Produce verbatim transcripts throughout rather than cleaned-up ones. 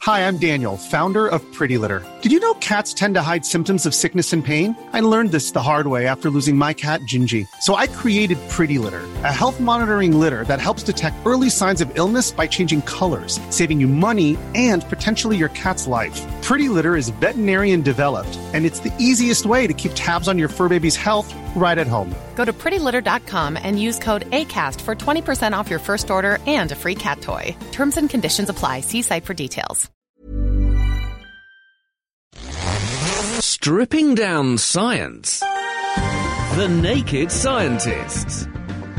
Hi, I'm Daniel, founder of Pretty Litter. Did you know cats tend to hide symptoms of sickness and pain? I learned this the hard way after losing my cat, Gingy. So I created Pretty Litter, a health monitoring litter that helps detect early signs of illness by changing colors, saving you money and potentially your cat's life. Pretty Litter is veterinarian developed, and it's the easiest way to keep tabs on your fur baby's health right at home. Go to pretty litter dot com and use code ACAST for twenty percent off your first order and a free cat toy. Terms and conditions apply. See site for details. Stripping down science. The Naked Scientists.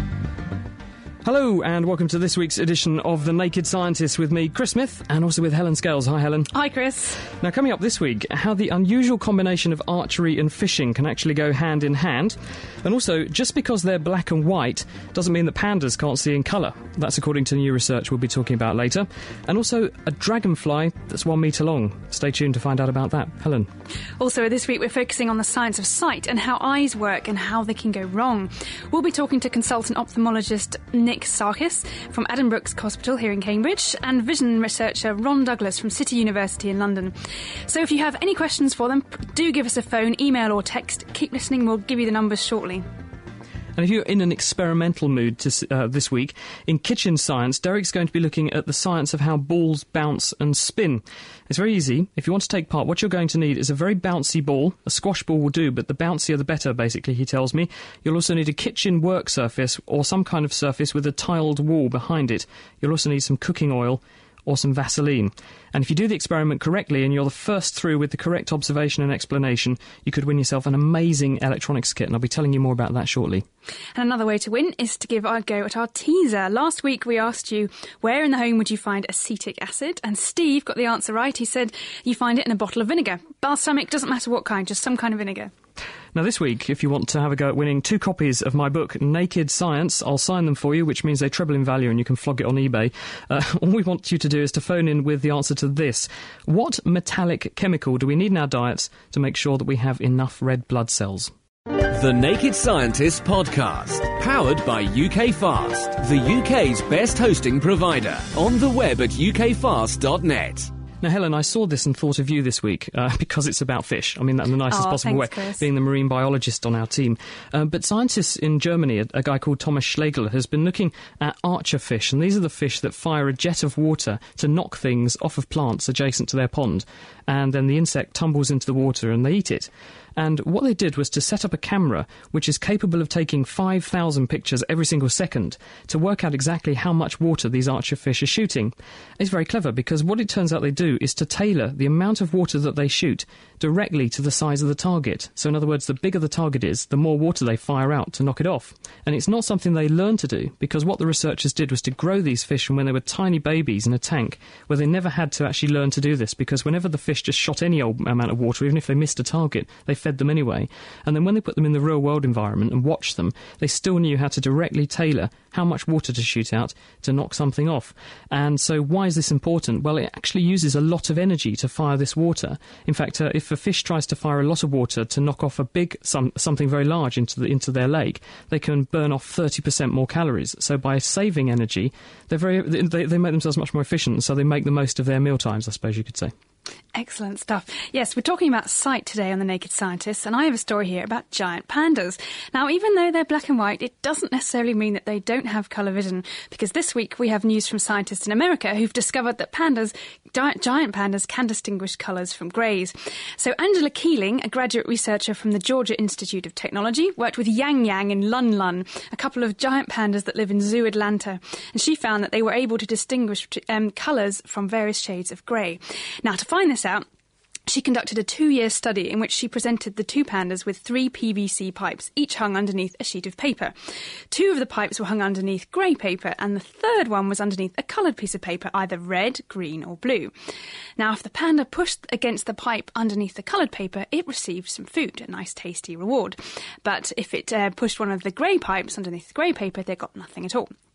Hello and welcome to this week's edition of The Naked Scientists with me, Chris Smith, and also with Helen Scales. Hi, Helen. Hi, Chris. Now, coming up this week, how the unusual combination of archery and fishing can actually go hand in hand. And also, just because they're black and white doesn't mean that pandas can't see in colour. That's according to new research we'll be talking about later. And also, a dragonfly that's one metre long. Stay tuned to find out about that. Helen. Also, this week we're focusing on the science of sight and how eyes work and how they can go wrong. We'll be talking to consultant ophthalmologist Nick Sarkis from Addenbrooke's Hospital here in Cambridge and vision researcher Ron Douglas from City University in London. So if you have any questions for them, do give us a phone, email or text. Keep listening, we'll give you the numbers shortly. And if you're in an experimental mood to, uh, this week, in Kitchen Science, Derek's going to be looking at the science of how balls bounce and spin. It's very easy. If you want to take part, what you're going to need is a very bouncy ball. A squash ball will do, but the bouncier the better, basically, he tells me. You'll also need a kitchen work surface or some kind of surface with a tiled wall behind it. You'll also need some cooking oil or some Vaseline. And if you do the experiment correctly and you're the first through with the correct observation and explanation, you could win yourself an amazing electronics kit, and I'll be telling you more about that shortly. And another way to win is to give our go at our teaser. Last week we asked you, where in the home would you find acetic acid? And Steve got the answer right. He said you find it in a bottle of vinegar. Balsamic, doesn't matter what kind, just some kind of vinegar. Now this week, if you want to have a go at winning two copies of my book, Naked Science, I'll sign them for you, which means they treble in value and you can flog it on eBay. Uh, all we want you to do is to phone in with the answer to this. What metallic chemical do we need in our diets to make sure that we have enough red blood cells? The Naked Scientists podcast, powered by U K Fast, the U K's best hosting provider, on the web at u k fast dot net. Now, Helen, I saw this and thought of you this week uh, because it's about fish. I mean that in the nicest oh, possible thanks, way, Chris. being the marine biologist on our team. Uh, but scientists in Germany, a, a guy called Thomas Schlegel, has been looking at archer fish, and these are the fish that fire a jet of water to knock things off of plants adjacent to their pond, and then the insect tumbles into the water and they eat it. And what they did was to set up a camera which is capable of taking five thousand pictures every single second to work out exactly how much water these archer fish are shooting. It's very clever because what it turns out they do is to tailor the amount of water that they shoot directly to the size of the target. So in other words, the bigger the target is, the more water they fire out to knock it off. And it's not something they learned to do, because what the researchers did was to grow these fish from when they were tiny babies in a tank, where they never had to actually learn to do this, because whenever the fish just shot any old amount of water, even if they missed a target, they fed them anyway. And then when they put them in the real world environment and watched them, they still knew how to directly tailor how much water to shoot out to knock something off. And so why is this important? Well, it actually uses a lot of energy to fire this water. In fact, uh, if a fish tries to fire a lot of water to knock off a big some, something very large into the into their lake, they can burn off thirty percent more calories. So by saving energy, they're very they, they make themselves much more efficient, so they make the most of their meal times, I suppose you could say. Excellent stuff. Yes, we're talking about sight today on The Naked Scientists, and I have a story here about giant pandas. Now, even though they're black and white, it doesn't necessarily mean that they don't have colour vision, because this week we have news from scientists in America who've discovered that pandas, giant, giant pandas, can distinguish colours from greys. So Angela Keeling, a graduate researcher from the Georgia Institute of Technology, worked with Yang Yang and Lun Lun, a couple of giant pandas that live in Zoo Atlanta, and she found that they were able to distinguish um, colours from various shades of grey. Now, to find this out, she conducted a two-year study in which she presented the two pandas with three P V C pipes, each hung underneath a sheet of paper. Two of the pipes were hung underneath grey paper, and the third one was underneath a coloured piece of paper, either red, green or blue. Now, if the panda pushed against the pipe underneath the coloured paper, it received some food, a nice tasty reward. But if it uh, pushed one of the grey pipes underneath the grey paper, they got nothing at all.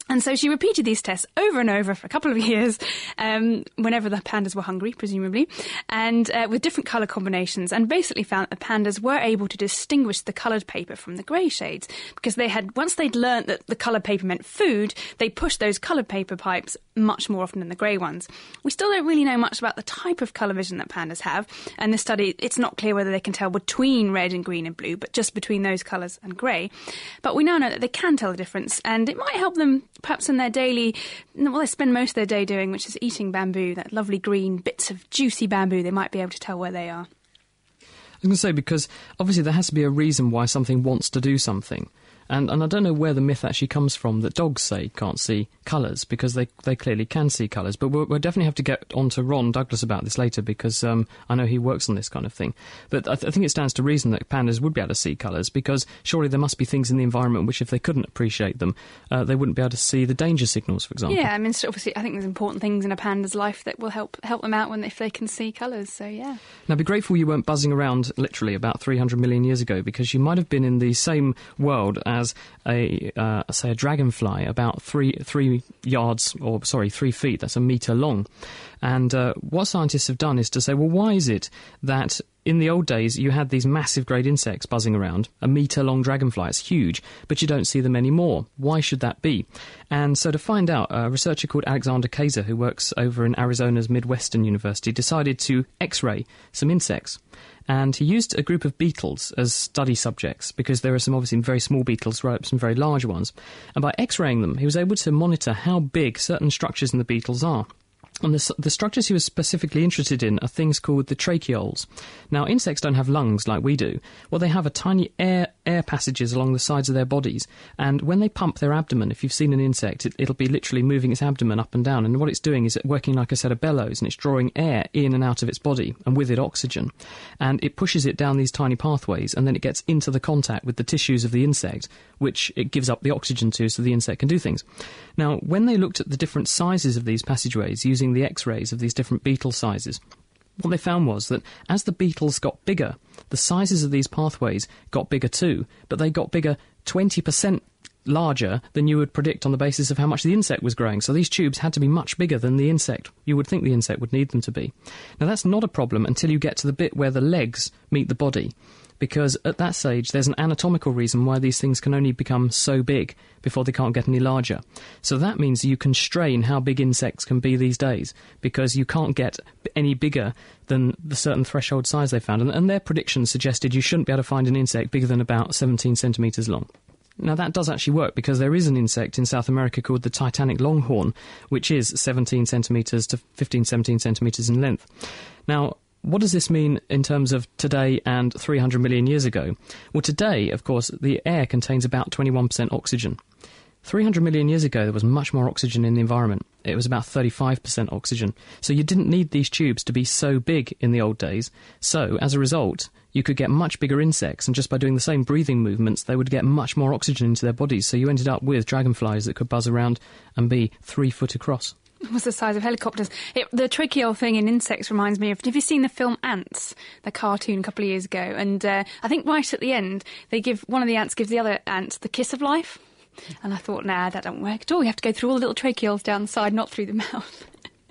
And so she repeated these tests over and over for a couple of years, um, whenever the pandas were hungry, presumably, and uh, with different colour combinations, and basically found that the pandas were able to distinguish the coloured paper from the grey shades, because they had, once they'd learnt that the coloured paper meant food, they pushed those coloured paper pipes much more often than the grey ones. We still don't really know much about the type of colour vision that pandas have, and this study, it's not clear whether they can tell between red and green and blue, but just between those colours and grey. But we now know that they can tell the difference, and it might help them perhaps in their daily, what they spend most of their day doing, which is eating bamboo, that lovely green bits of juicy bamboo. They might be able to tell where they are. I was going to say, because obviously there has to be a reason why something wants to do something. And, and I don't know where the myth actually comes from that dogs, say, can't see colours, because they they clearly can see colours. But we'll, we'll definitely have to get on to Ron Douglas about this later, because um, I know he works on this kind of thing. But I, th- I think it stands to reason that pandas would be able to see colours, because surely there must be things in the environment which, if they couldn't appreciate them, uh, they wouldn't be able to see the danger signals, for example. Yeah, I mean, so obviously, I think there's important things in a panda's life that will help help them out when if they can see colours, so yeah. Now, be grateful you weren't buzzing around, literally, about three hundred million years ago, because you might have been in the same world as a Uh, say a dragonfly about three three yards, or sorry, three feet. That's a metre long. And uh, what scientists have done is to say, well, why is it that in the old days you had these massive great insects buzzing around, a metre-long dragonfly, it's huge, but you don't see them anymore? Why should that be? And so to find out, a researcher called Alexander Kaiser, who works over in Arizona's Midwestern University, decided to X-ray some insects. And he used a group of beetles as study subjects, because there are some obviously very small beetles, right, some very large ones. And by X-raying them, he was able to monitor how big certain structures in the beetles are. And the, the structures he was specifically interested in are things called the tracheoles. Now, insects don't have lungs like we do. Well, they have a tiny air air passages along the sides of their bodies, and when they pump their abdomen, if you've seen an insect, it, it'll be literally moving its abdomen up and down, and what it's doing is working like a set of bellows, and it's drawing air in and out of its body, and with it oxygen, and it pushes it down these tiny pathways, and then it gets into the contact with the tissues of the insect, which it gives up the oxygen to, so the insect can do things. Now, when they looked at the different sizes of these passageways using the X-rays of these different beetle sizes, what they found was that as the beetles got bigger, the sizes of these pathways got bigger too, but they got bigger twenty percent larger than you would predict on the basis of how much the insect was growing. So these tubes had to be much bigger than the insect. You would think the insect would need them to be. Now, that's not a problem until you get to the bit where the legs meet the body, because at that stage there's an anatomical reason why these things can only become so big before they can't get any larger. So that means you constrain how big insects can be these days, because you can't get any bigger than the certain threshold size they found. And, and their predictions suggested you shouldn't be able to find an insect bigger than about seventeen centimetres long. Now, that does actually work, because there is an insect in South America called the Titanic longhorn, which is seventeen centimetres to fifteen, seventeen centimetres in length. Now, what does this mean in terms of today and three hundred million years ago? Well, today, of course, the air contains about twenty-one percent oxygen. three hundred million years ago, there was much more oxygen in the environment. It was about thirty-five percent oxygen. So you didn't need these tubes to be so big in the old days. So, as a result, you could get much bigger insects, and just by doing the same breathing movements, they would get much more oxygen into their bodies. So you ended up with dragonflies that could buzz around and be three foot across. Was the size of helicopters. It, the tracheole thing in insects reminds me of, have you seen the film Ants, the cartoon a couple of years ago? And uh, I think right at the end, they give one of the ants gives the other ant the kiss of life. And I thought, nah, that don't work at all. You have to go through all the little tracheoles down the side, not through the mouth.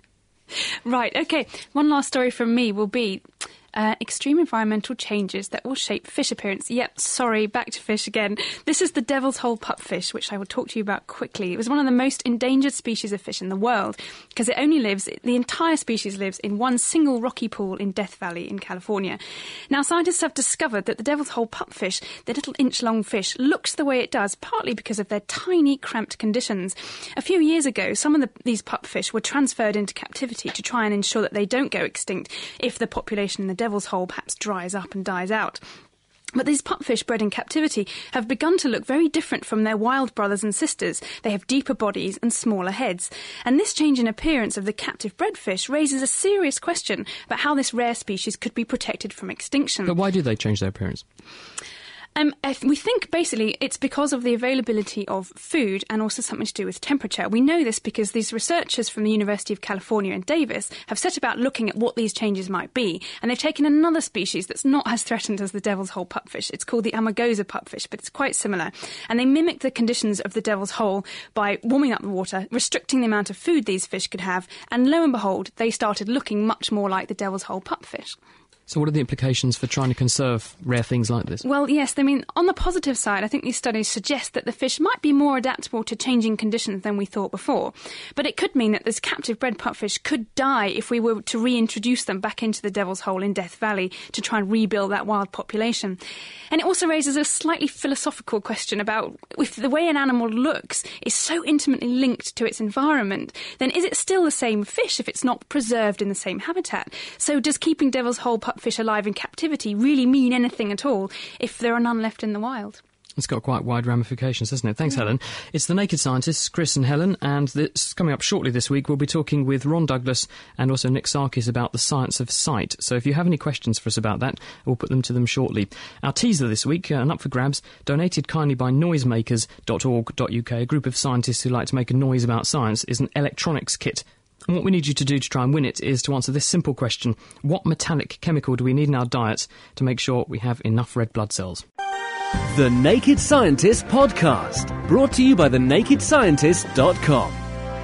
Right, OK. One last story from me will be Uh, extreme environmental changes that will shape fish appearance. Yep, sorry, back to fish again. This is the devil's hole pupfish, which I will talk to you about quickly. It was one of the most endangered species of fish in the world, because it only lives, the entire species lives in one single rocky pool in Death Valley in California. Now, scientists have discovered that the devil's hole pupfish, the little inch-long fish, looks the way it does, partly because of their tiny, cramped conditions. A few years ago, some of the, these pupfish were transferred into captivity to try and ensure that they don't go extinct if the population in the devil's hole perhaps dries up and dies out. But these pupfish bred in captivity have begun to look very different from their wild brothers and sisters. They have deeper bodies and smaller heads. And this change in appearance of the captive bred fish raises a serious question about how this rare species could be protected from extinction. But why do they change their appearance? Um, if we think basically it's because of the availability of food and also something to do with temperature. We know this because these researchers from the University of California in Davis have set about looking at what these changes might be, and they've taken another species that's not as threatened as the devil's hole pupfish. It's called the Amargosa pupfish, but it's quite similar. And they mimicked the conditions of the devil's hole by warming up the water, restricting the amount of food these fish could have, and lo and behold, they started looking much more like the devil's hole pupfish. So what are the implications for trying to conserve rare things like this? Well, yes, I mean, on the positive side, I think these studies suggest that the fish might be more adaptable to changing conditions than we thought before. But it could mean that this captive bred pupfish could die if we were to reintroduce them back into the Devil's Hole in Death Valley to try and rebuild that wild population. And it also raises a slightly philosophical question about if the way an animal looks is so intimately linked to its environment, then is it still the same fish if it's not preserved in the same habitat? So does keeping Devil's Hole pupfish alive in captivity really mean anything at all if there are none left in the wild? It's got quite wide ramifications, hasn't it? Thanks, Helen. It's The Naked Scientists, Chris and Helen, and this, coming up shortly this week, we'll be talking with Ron Douglas and also Nick Sarkis about the science of sight. So if you have any questions for us about that, we'll put them to them shortly. Our teaser this week, uh, and up for grabs, donated kindly by noisemakers dot org dot U K, a group of scientists who like to make a noise about science, is an electronics kit. And what we need you to do to try and win it is to answer this simple question: what metallic chemical do we need in our diets to make sure we have enough red blood cells? The Naked Scientist Podcast, brought to you by the naked scientist dot com.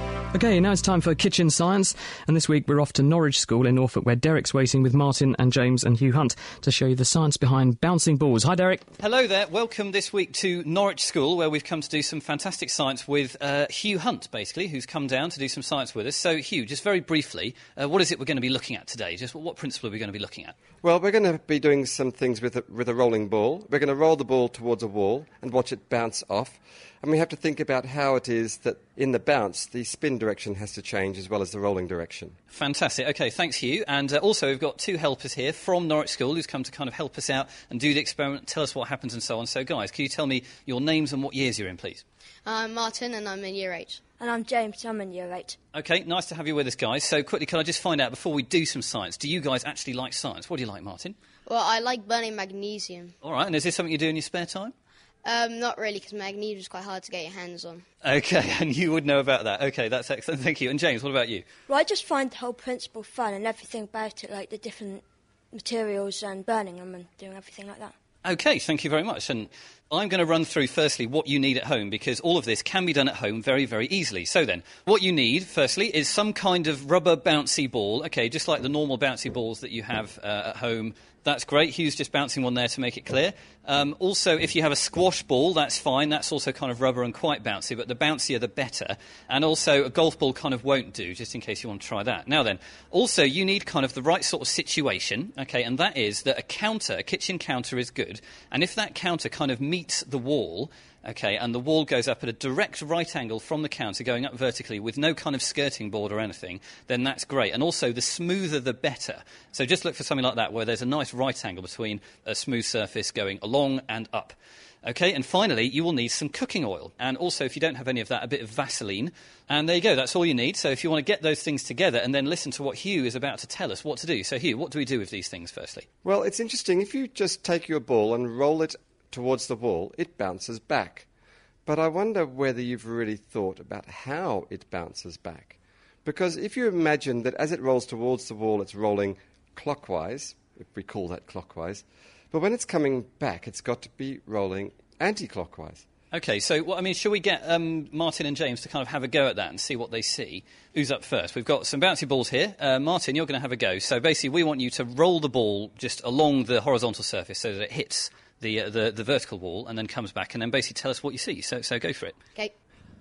OK, now it's time for Kitchen Science, and this week we're off to Norwich School in Norfolk, where Derek's waiting with Martin and James and Hugh Hunt to show you the science behind bouncing balls. Hi, Derek. Hello there. Welcome this week to Norwich School, where we've come to do some fantastic science with uh, Hugh Hunt, basically, who's come down to do some science with us. So, Hugh, just very briefly, uh, what is it we're going to be looking at today? Just what principle are we going to be looking at? Well, we're going to be doing some things with a, with a rolling ball. We're going to roll the ball towards a wall and watch it bounce off. And we have to think about how it is that in the bounce, the spin direction has to change as well as the rolling direction. Fantastic. OK, thanks, Hugh. And uh, also, we've got two helpers here from Norwich School who's come to kind of help us out and do the experiment, tell us what happens and so on. So, guys, can you tell me your names and what years you're in, please? I'm Martin and I'm in Year eight. And I'm James, I'm in Year eight. OK, nice to have you with us, guys. So, quickly, can I just find out, before we do some science, do you guys actually like science? What do you like, Martin? Well, I like burning magnesium. All right, and is this something you do in your spare time? Um, not really, because magnesium is quite hard to get your hands on. OK, and you would know about that. OK, that's excellent. Thank you. And James, what about you? Well, I just find the whole principle fun and everything about it, like the different materials and burning them and doing everything like that. OK, thank you very much. And I'm going to run through, firstly, what you need at home, because all of this can be done at home very, very easily. So then, what you need, firstly, is some kind of rubber bouncy ball. OK, just like the normal bouncy balls that you have uh, at home. That's great. Hugh's just bouncing one there to make it clear. Um, also, if you have a squash ball, that's fine. That's also kind of rubber and quite bouncy, but the bouncier the better. And also, a golf ball kind of won't do, just in case you want to try that. Now then, also, you need kind of the right sort of situation, OK, and that is that a counter, a kitchen counter is good. And if that counter kind of meets the wall, OK, and the wall goes up at a direct right angle from the counter, going up vertically with no kind of skirting board or anything, then that's great. And also, the smoother the better. So just look for something like that, where there's a nice right angle between a smooth surface going along and up. OK, and finally, you will need some cooking oil. And also, if you don't have any of that, a bit of Vaseline. And there you go, that's all you need. So if you want to get those things together and then listen to what Hugh is about to tell us what to do. So Hugh, what do we do with these things, firstly? Well, it's interesting. If you just take your ball and roll it towards the wall, it bounces back. But I wonder whether you've really thought about how it bounces back. Because if you imagine that as it rolls towards the wall, it's rolling clockwise, if we call that clockwise, but when it's coming back, it's got to be rolling anti-clockwise. OK, so, well, I mean, shall we get um, Martin and James to kind of have a go at that and see what they see? Who's up first? We've got some bouncy balls here. Uh, Martin, you're going to have a go. So basically, we want you to roll the ball just along the horizontal surface so that it hits the uh, the, the vertical wall and then comes back, and then basically tell us what you see. So, so go for it. OK.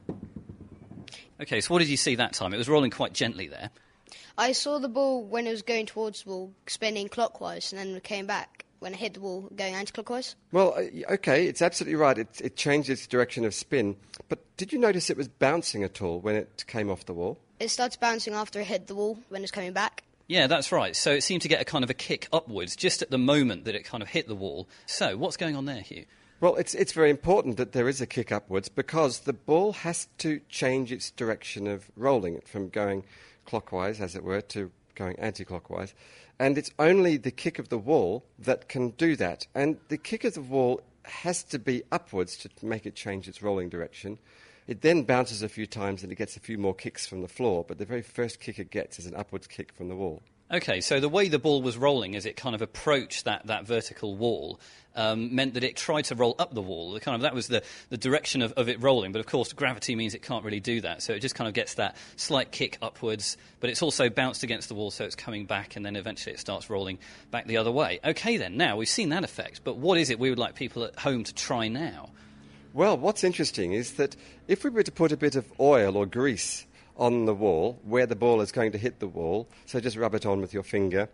OK, so what did you see that time? It was rolling quite gently there. I saw the ball when it was going towards the wall, spinning clockwise, and then it came back when it hit the wall, going anti-clockwise. Well, uh, OK, it's absolutely right. It, it changed its direction of spin. But did you notice it was bouncing at all when it came off the wall? It started bouncing after it hit the wall when it's coming back. Yeah, that's right. So it seemed to get a kind of a kick upwards just at the moment that it kind of hit the wall. So what's going on there, Hugh? Well, it's it's very important that there is a kick upwards, because the ball has to change its direction of rolling it from going clockwise, as it were, to going anti-clockwise. And it's only the kick of the wall that can do that. And the kick of the wall has to be upwards to make it change its rolling direction. It then bounces a few times and it gets a few more kicks from the floor, but the very first kick it gets is an upwards kick from the wall. OK, so the way the ball was rolling as it kind of approached that, that vertical wall um, meant that it tried to roll up the wall. The kind of, that was the, the direction of, of it rolling, but of course gravity means it can't really do that, so it just kind of gets that slight kick upwards, but it's also bounced against the wall, so it's coming back, and then eventually it starts rolling back the other way. OK then, now we've seen that effect, but what is it we would like people at home to try now? Well, what's interesting is that if we were to put a bit of oil or grease on the wall, where the ball is going to hit the wall, so just rub it on with your finger,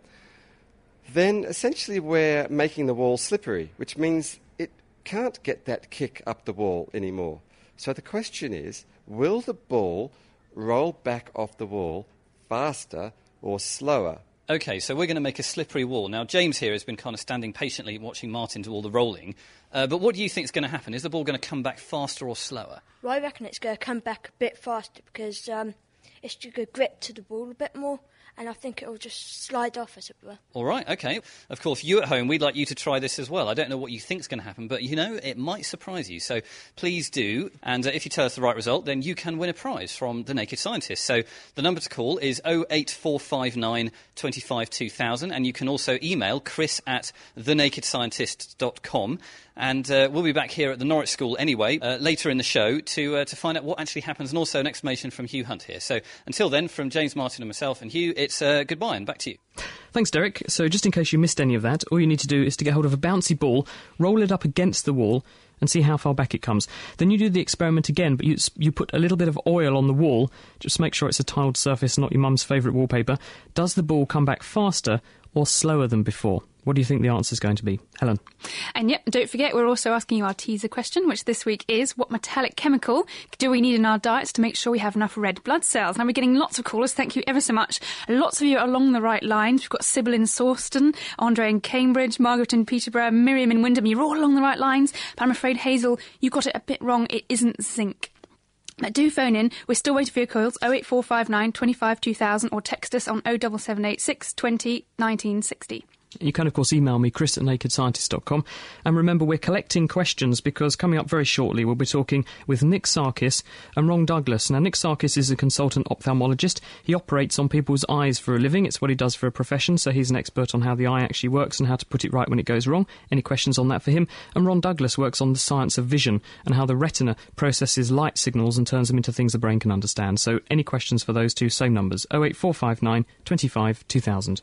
then essentially we're making the wall slippery, which means it can't get that kick up the wall anymore. So the question is, will the ball roll back off the wall faster or slower? OK, so we're going to make a slippery wall. Now, James here has been kind of standing patiently watching Martin do all the rolling, uh, but what do you think is going to happen? Is the ball going to come back faster or slower? Well, I reckon it's going to come back a bit faster because um, it's just going to grip to the ball a bit more, and I think it will just slide off, as it were. All right, OK. Of course, you at home, we'd like you to try this as well. I don't know what you think's going to happen, but, you know, it might surprise you. So please do. And uh, if you tell us the right result, then you can win a prize from The Naked Scientist. So the number to call is oh eight four five nine, two five, two thousand, and you can also email chris at the naked scientist dot com. And uh, we'll be back here at the Norwich School anyway, uh, later in the show, to uh, to find out what actually happens, and also an explanation from Hugh Hunt here. So until then, from James Martin and myself and Hugh, it's uh, goodbye and back to you. Thanks, Derek. So just in case you missed any of that, all you need to do is to get hold of a bouncy ball, roll it up against the wall, and see how far back it comes. Then you do the experiment again, but you you put a little bit of oil on the wall, just make sure it's a tiled surface, not your mum's favourite wallpaper. Does the ball come back faster or slower than before? What do you think the answer is going to be? Helen? And yep, don't forget, we're also asking you our teaser question, which this week is, what metallic chemical do we need in our diets to make sure we have enough red blood cells? Now, we're getting lots of callers. Thank you ever so much. Lots of you are along the right lines. We've got Sybil in Sawston, Andre in Cambridge, Margaret in Peterborough, Miriam in Wyndham. You're all along the right lines. But I'm afraid, Hazel, you got it a bit wrong. It isn't zinc. Now, do phone in. We're still waiting for your calls, oh eight four five nine, two five, two thousand, or text us on oh seven seven eight, six two oh, nineteen sixty. You can, of course, email me, chris at naked scientist dot com. And remember, we're collecting questions because coming up very shortly, we'll be talking with Nick Sarkis and Ron Douglas. Now, Nick Sarkis is a consultant ophthalmologist. He operates on people's eyes for a living. It's what he does for a profession, so he's an expert on how the eye actually works and how to put it right when it goes wrong. Any questions on that for him? And Ron Douglas works on the science of vision and how the retina processes light signals and turns them into things the brain can understand. So any questions for those two, same numbers, oh eight four five nine, two five, two thousand.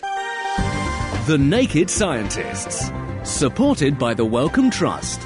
The Naked Scientists, supported by the Wellcome Trust.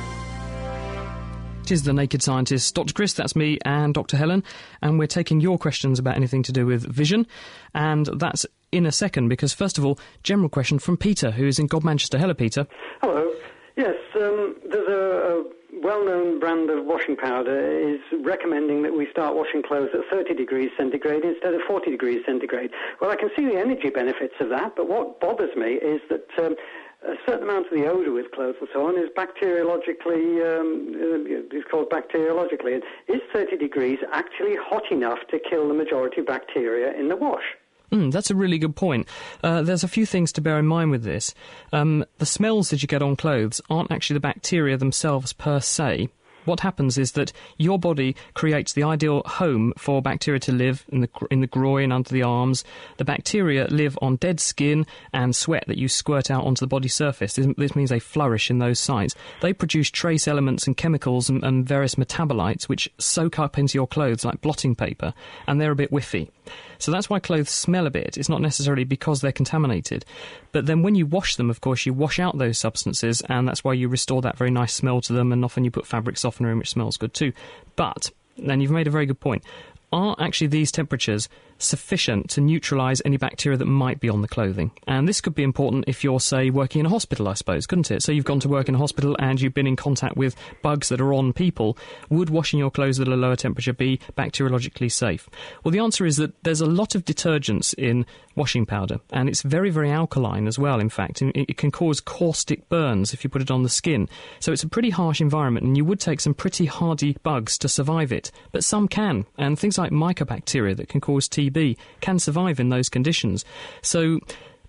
It is The Naked Scientists. Doctor Chris, that's me, and Doctor Helen, and we're taking your questions about anything to do with vision, and that's in a second, because first of all, general question from Peter, who is in Godmanchester. Hello, Peter. Hello. Yes, um, there's a, a well-known brand of washing powder is recommending that we start washing clothes at thirty degrees centigrade instead of forty degrees centigrade. Well, I can see the energy benefits of that, but what bothers me is that um, a certain amount of the odour with clothes and so on is bacteriologically, um, is called bacteriologically. And is thirty degrees actually hot enough to kill the majority of bacteria in the wash? Mm, that's a really good point. Uh, there's a few things to bear in mind with this. Um, the smells that you get on clothes aren't actually the bacteria themselves per se. What happens is that your body creates the ideal home for bacteria to live in the in the groin, under the arms. The bacteria live on dead skin and sweat that you squirt out onto the body surface. This, this means they flourish in those sites. They produce trace elements and chemicals and, and various metabolites which soak up into your clothes like blotting paper, and they're a bit whiffy. So that's why clothes smell a bit. It's not necessarily because they're contaminated. But then when you wash them, of course, you wash out those substances, and that's why you restore that very nice smell to them, and often you put fabric softener in, which smells good too. But, and you've made a very good point, are actually these temperatures sufficient to neutralise any bacteria that might be on the clothing? And this could be important if you're, say, working in a hospital, I suppose, couldn't it? So you've gone to work in a hospital and you've been in contact with bugs that are on people. Would washing your clothes at a lower temperature be bacteriologically safe? Well, the answer is that there's a lot of detergents in washing powder, and it's very, very alkaline as well, in fact. It can cause caustic burns if you put it on the skin. So it's a pretty harsh environment, and you would take some pretty hardy bugs to survive it. But some can, and things like mycobacteria that can cause T B can survive in those conditions. So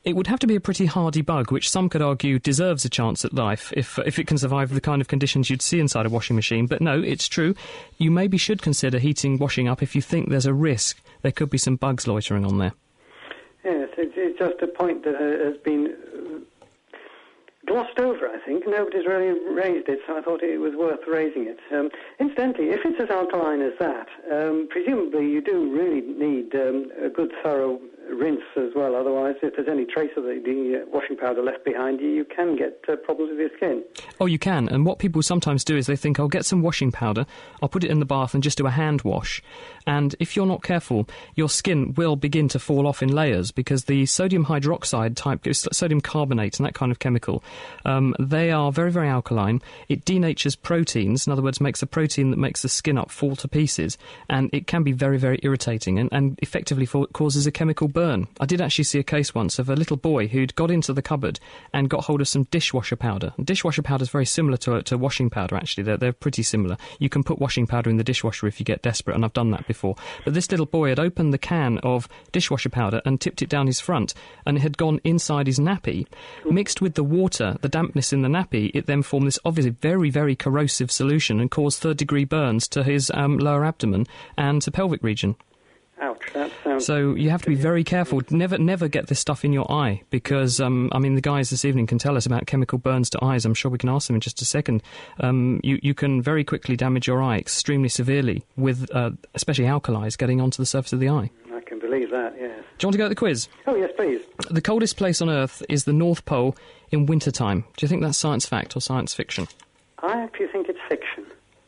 It would have to be a pretty hardy bug, which some could argue deserves a chance at life if if it can survive the kind of conditions you'd see inside a washing machine. But no, it's true. You maybe should consider heating washing up if you think there's a risk. There could be some bugs loitering on there. Yes, it's just a point that has been glossed over, I think. Nobody's really raised it, so I thought it was worth raising it. Um, incidentally, if it's as alkaline as that, um, presumably you do really need um, a good thorough rinse as well. Otherwise, if there's any trace of the, the uh, washing powder left behind you, you can get uh, problems with your skin. Oh, you can. And what people sometimes do is they think, I'll get some washing powder, I'll put it in the bath and just do a hand wash. And if you're not careful, your skin will begin to fall off in layers because the sodium hydroxide type, sodium carbonate and that kind of chemical, um, they are very, very alkaline. It denatures proteins, in other words, makes the protein that makes the skin up fall to pieces. And it can be very, very irritating and, and effectively for, causes a chemical burn. I did actually see a case once of a little boy who'd got into the cupboard and got hold of some dishwasher powder. And dishwasher powder is very similar to, to washing powder, actually. They're, they're pretty similar. You can put washing powder in the dishwasher if you get desperate, and I've done that before. But this little boy had opened the can of dishwasher powder and tipped it down his front, and it had gone inside his nappy. Mixed with the water, the dampness in the nappy, it then formed this obviously very, very corrosive solution and caused third-degree burns to his um, lower abdomen and to pelvic region. Ouch, that sounds... So you have to be very careful. Never never get this stuff in your eye because, um, I mean, the guys this evening can tell us about chemical burns to eyes. I'm sure we can ask them in just a second. Um, you, you can very quickly damage your eye extremely severely with, uh, especially alkalis, getting onto the surface of the eye. I can believe that, yes. Do you want to go to the quiz? Oh, yes, please. The coldest place on Earth is the North Pole in wintertime. Do you think that's science fact or science fiction? I actually think it's fiction.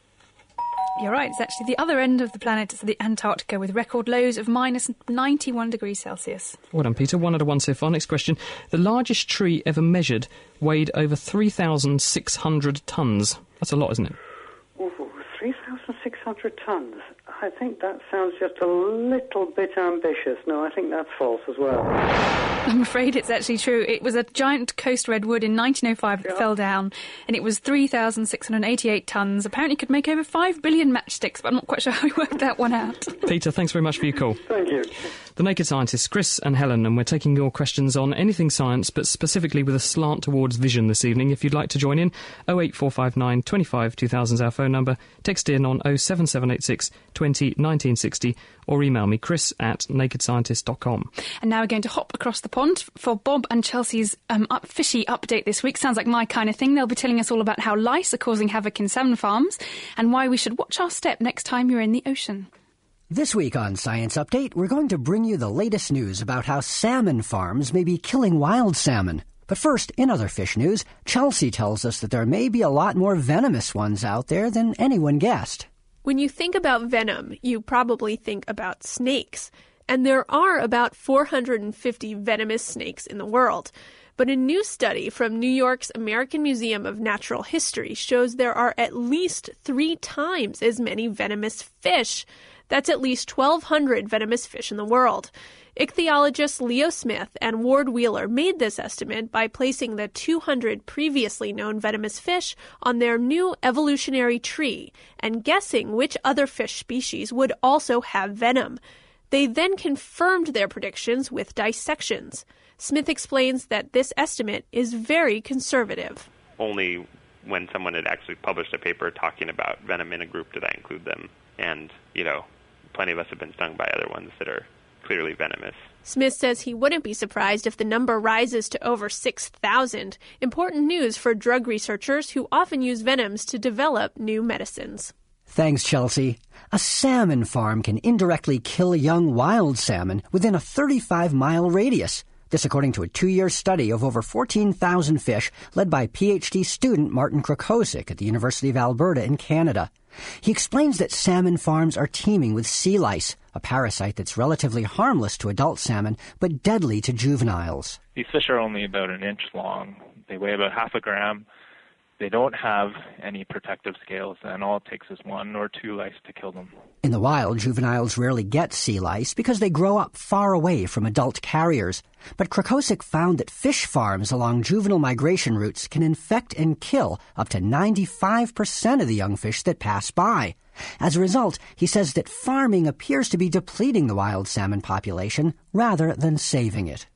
You're right, it's actually the other end of the planet, it's the Antarctica, with record lows of minus ninety-one degrees Celsius. Well done, Peter. One out of one so far. Next question. The largest tree ever measured weighed over three thousand six hundred tonnes. That's a lot, isn't it? Ooh, three thousand six hundred tonnes. I think that sounds just a little bit ambitious. No, I think that's false as well. I'm afraid it's actually true. It was a giant coast redwood in nineteen oh five that yeah. fell down, and it was three thousand six hundred eighty-eight tonnes. Apparently could make over five billion matchsticks, but I'm not quite sure how we worked that one out. Peter, thanks very much for your call. Thank you. The Naked Scientists, Chris and Helen, and we're taking your questions on anything science, but specifically with a slant towards vision this evening. If you'd like to join in, oh eight four five nine, twenty-five, two thousand is our phone number. Text in on oh seven seven eight six, twenty, nineteen sixty or email me, chris at naked scientist dot com. And now we're going to hop across the pond for Bob and Chelsea's um, up, fishy update this week. Sounds like my kind of thing. They'll be telling us all about how lice are causing havoc in salmon farms and why we should watch our step next time you're in the ocean. This week on Science Update, we're going to bring you the latest news about how salmon farms may be killing wild salmon. But first, in other fish news, Chelsea tells us that there may be a lot more venomous ones out there than anyone guessed. When you think about venom, you probably think about snakes. And there are about four hundred fifty venomous snakes in the world. But a new study from New York's American Museum of Natural History shows there are at least three times as many venomous fish. That's at least twelve hundred venomous fish in the world. Ichthyologists Leo Smith and Ward Wheeler made this estimate by placing the two hundred previously known venomous fish on their new evolutionary tree and guessing which other fish species would also have venom. They then confirmed their predictions with dissections. Smith explains that this estimate is very conservative. Only when someone had actually published a paper talking about venom in a group did I include them. And, you know, plenty of us have been stung by other ones that are clearly venomous. Smith says he wouldn't be surprised if the number rises to over six thousand. Important news for drug researchers who often use venoms to develop new medicines. Thanks, Chelsea. A salmon farm can indirectly kill young wild salmon within a thirty-five mile radius. This according to a two-year study of over fourteen thousand fish led by PhD student Martin Krakosik at the University of Alberta in Canada. He explains that salmon farms are teeming with sea lice, a parasite that's relatively harmless to adult salmon but deadly to juveniles. These fish are only about an inch long. They weigh about half a gram. They don't have any protective scales, and all it takes is one or two lice to kill them. In the wild, juveniles rarely get sea lice because they grow up far away from adult carriers. But Krakosik found that fish farms along juvenile migration routes can infect and kill up to ninety-five percent of the young fish that pass by. As a result, he says that farming appears to be depleting the wild salmon population rather than saving it.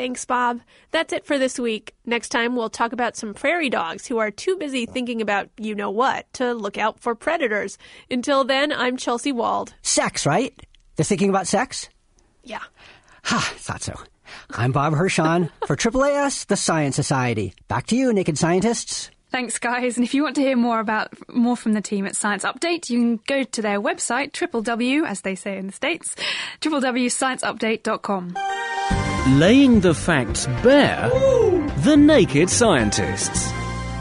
Thanks, Bob. That's it for this week. Next time, we'll talk about some prairie dogs who are too busy thinking about you-know-what to look out for predators. Until then, I'm Chelsea Wald. Sex, right? They're thinking about sex? Yeah. Ha, thought so. I'm Bob Hirschon for Triple A S, the Science Society. Back to you, Naked Scientists. Thanks, guys. And if you want to hear more about more from the team at Science Update, you can go to their website, triple W, as they say in the States, w w w dot science update dot com. Laying the facts bare, the Naked Scientists.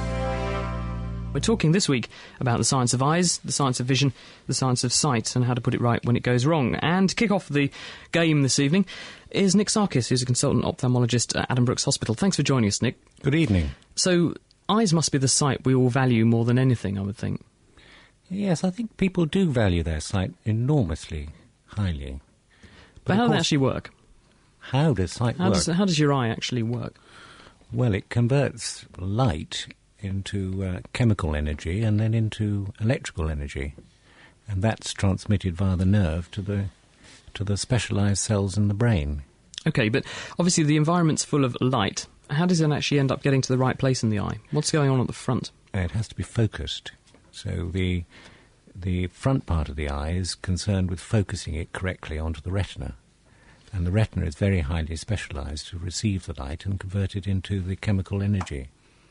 We're talking this week about the science of eyes, the science of vision, the science of sight, and how to put it right when it goes wrong. And to kick off the game this evening is Nick Sarkis, who's a consultant ophthalmologist at Adam Brooks Hospital. Thanks for joining us, Nick. Good evening. So, eyes must be the sight we all value more than anything, I would think. Yes, I think people do value their sight enormously highly. But, but how does it actually work? How does sight how work? Does, how does your eye actually work? Well, it converts light into uh, chemical energy and then into electrical energy. And that's transmitted via the nerve to the to the specialised cells in the brain. OK, but obviously the environment's full of light. How does it actually end up getting to the right place in the eye? What's going on at the front? It has to be focused. So the the front part of the eye is concerned with focusing it correctly onto the retina. And the retina is very highly specialised to receive the light and convert it into the chemical energy.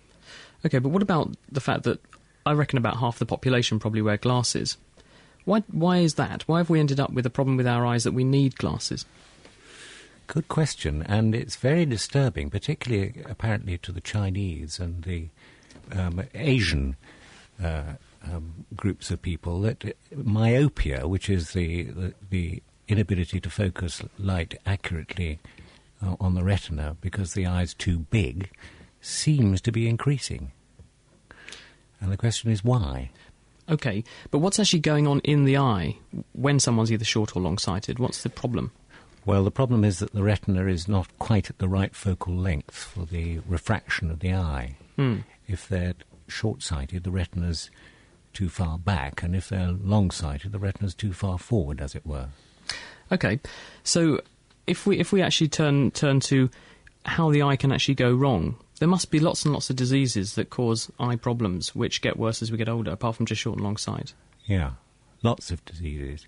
OK, but what about the fact that I reckon about half the population probably wear glasses? Why, why is that? Why have we ended up with a problem with our eyes that we need glasses? Good question, and it's very disturbing, particularly apparently to the Chinese and the um, Asian uh, um, groups of people, that myopia, which is the, the, the inability to focus light accurately uh, on the retina because the eye's too big, seems to be increasing. And the question is why? OK, but what's actually going on in the eye when someone's either short or long-sighted? What's the problem? Well, the problem is that the retina is not quite at the right focal length for the refraction of the eye. Mm. If they're short-sighted, the retina's too far back, and if they're long-sighted, the retina's too far forward, as it were. OK, so if we if we actually turn turn to how the eye can actually go wrong, there must be lots and lots of diseases that cause eye problems, which get worse as we get older, apart from just short and long sight. Yeah, lots of diseases.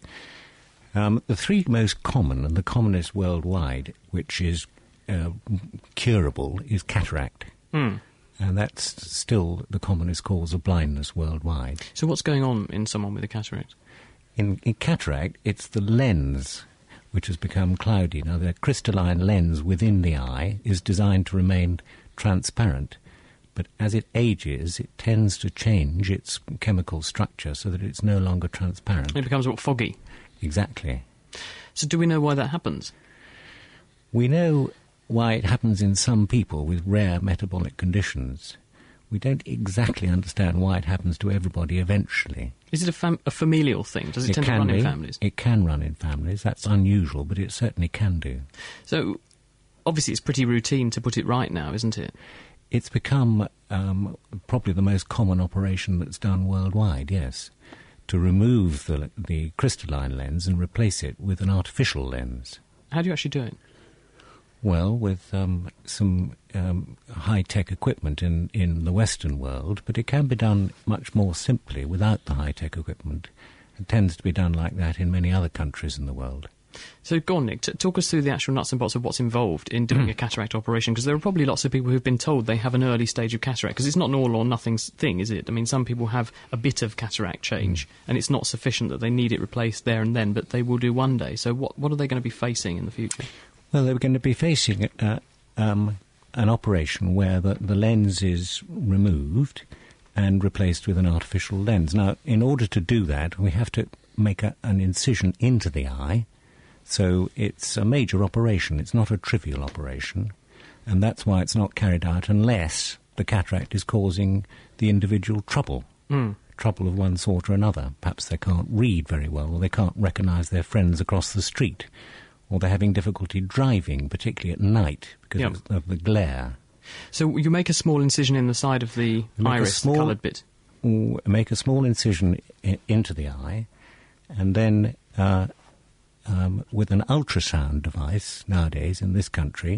Um, the three most common, and the commonest worldwide, which is uh, curable, is cataract. Mm. And that's still the commonest cause of blindness worldwide. So what's going on in someone with a cataract? In, in cataract, it's the lens which has become cloudy. Now, the crystalline lens within the eye is designed to remain transparent, but as it ages, it tends to change its chemical structure so that it's no longer transparent. It becomes what, foggy? Exactly. So do we know why that happens? We know why it happens in some people with rare metabolic conditions. We don't exactly understand why it happens to everybody eventually. Is it a, fam- a familial thing? Does it, it tend to can run be. in families? It can run in families. That's unusual, but it certainly can do. So, obviously it's pretty routine to put it right now, isn't it? It's become um, probably the most common operation that's done worldwide, yes, to remove the, the crystalline lens and replace it with an artificial lens. How do you actually do it? Well, with um, some um, high-tech equipment in, in the Western world, but it can be done much more simply without the high-tech equipment. It tends to be done like that in many other countries in the world. So go on, Nick, t- talk us through the actual nuts and bolts of what's involved in doing a cataract operation, because there are probably lots of people who've been told they have an early stage of cataract, because it's not an all-or-nothing thing, is it? I mean, some people have a bit of cataract change, mm. and it's not sufficient that they need it replaced there and then, but they will do one day. So what, what are they going to be facing in the future? Well, they're going to be facing uh, um, an operation where the, the lens is removed and replaced with an artificial lens. Now, in order to do that, we have to make a, an incision into the eye. So it's a major operation. It's not a trivial operation. And that's why it's not carried out unless the cataract is causing the individual trouble, mm. trouble of one sort or another. Perhaps they can't read very well, or they can't recognise their friends across the street, or they're having difficulty driving, particularly at night, because yep. of, of the glare. So you make a small incision in the side of the iris, small, the coloured bit? Make a small incision I- into the eye, and then uh, um, with an ultrasound device nowadays in this country,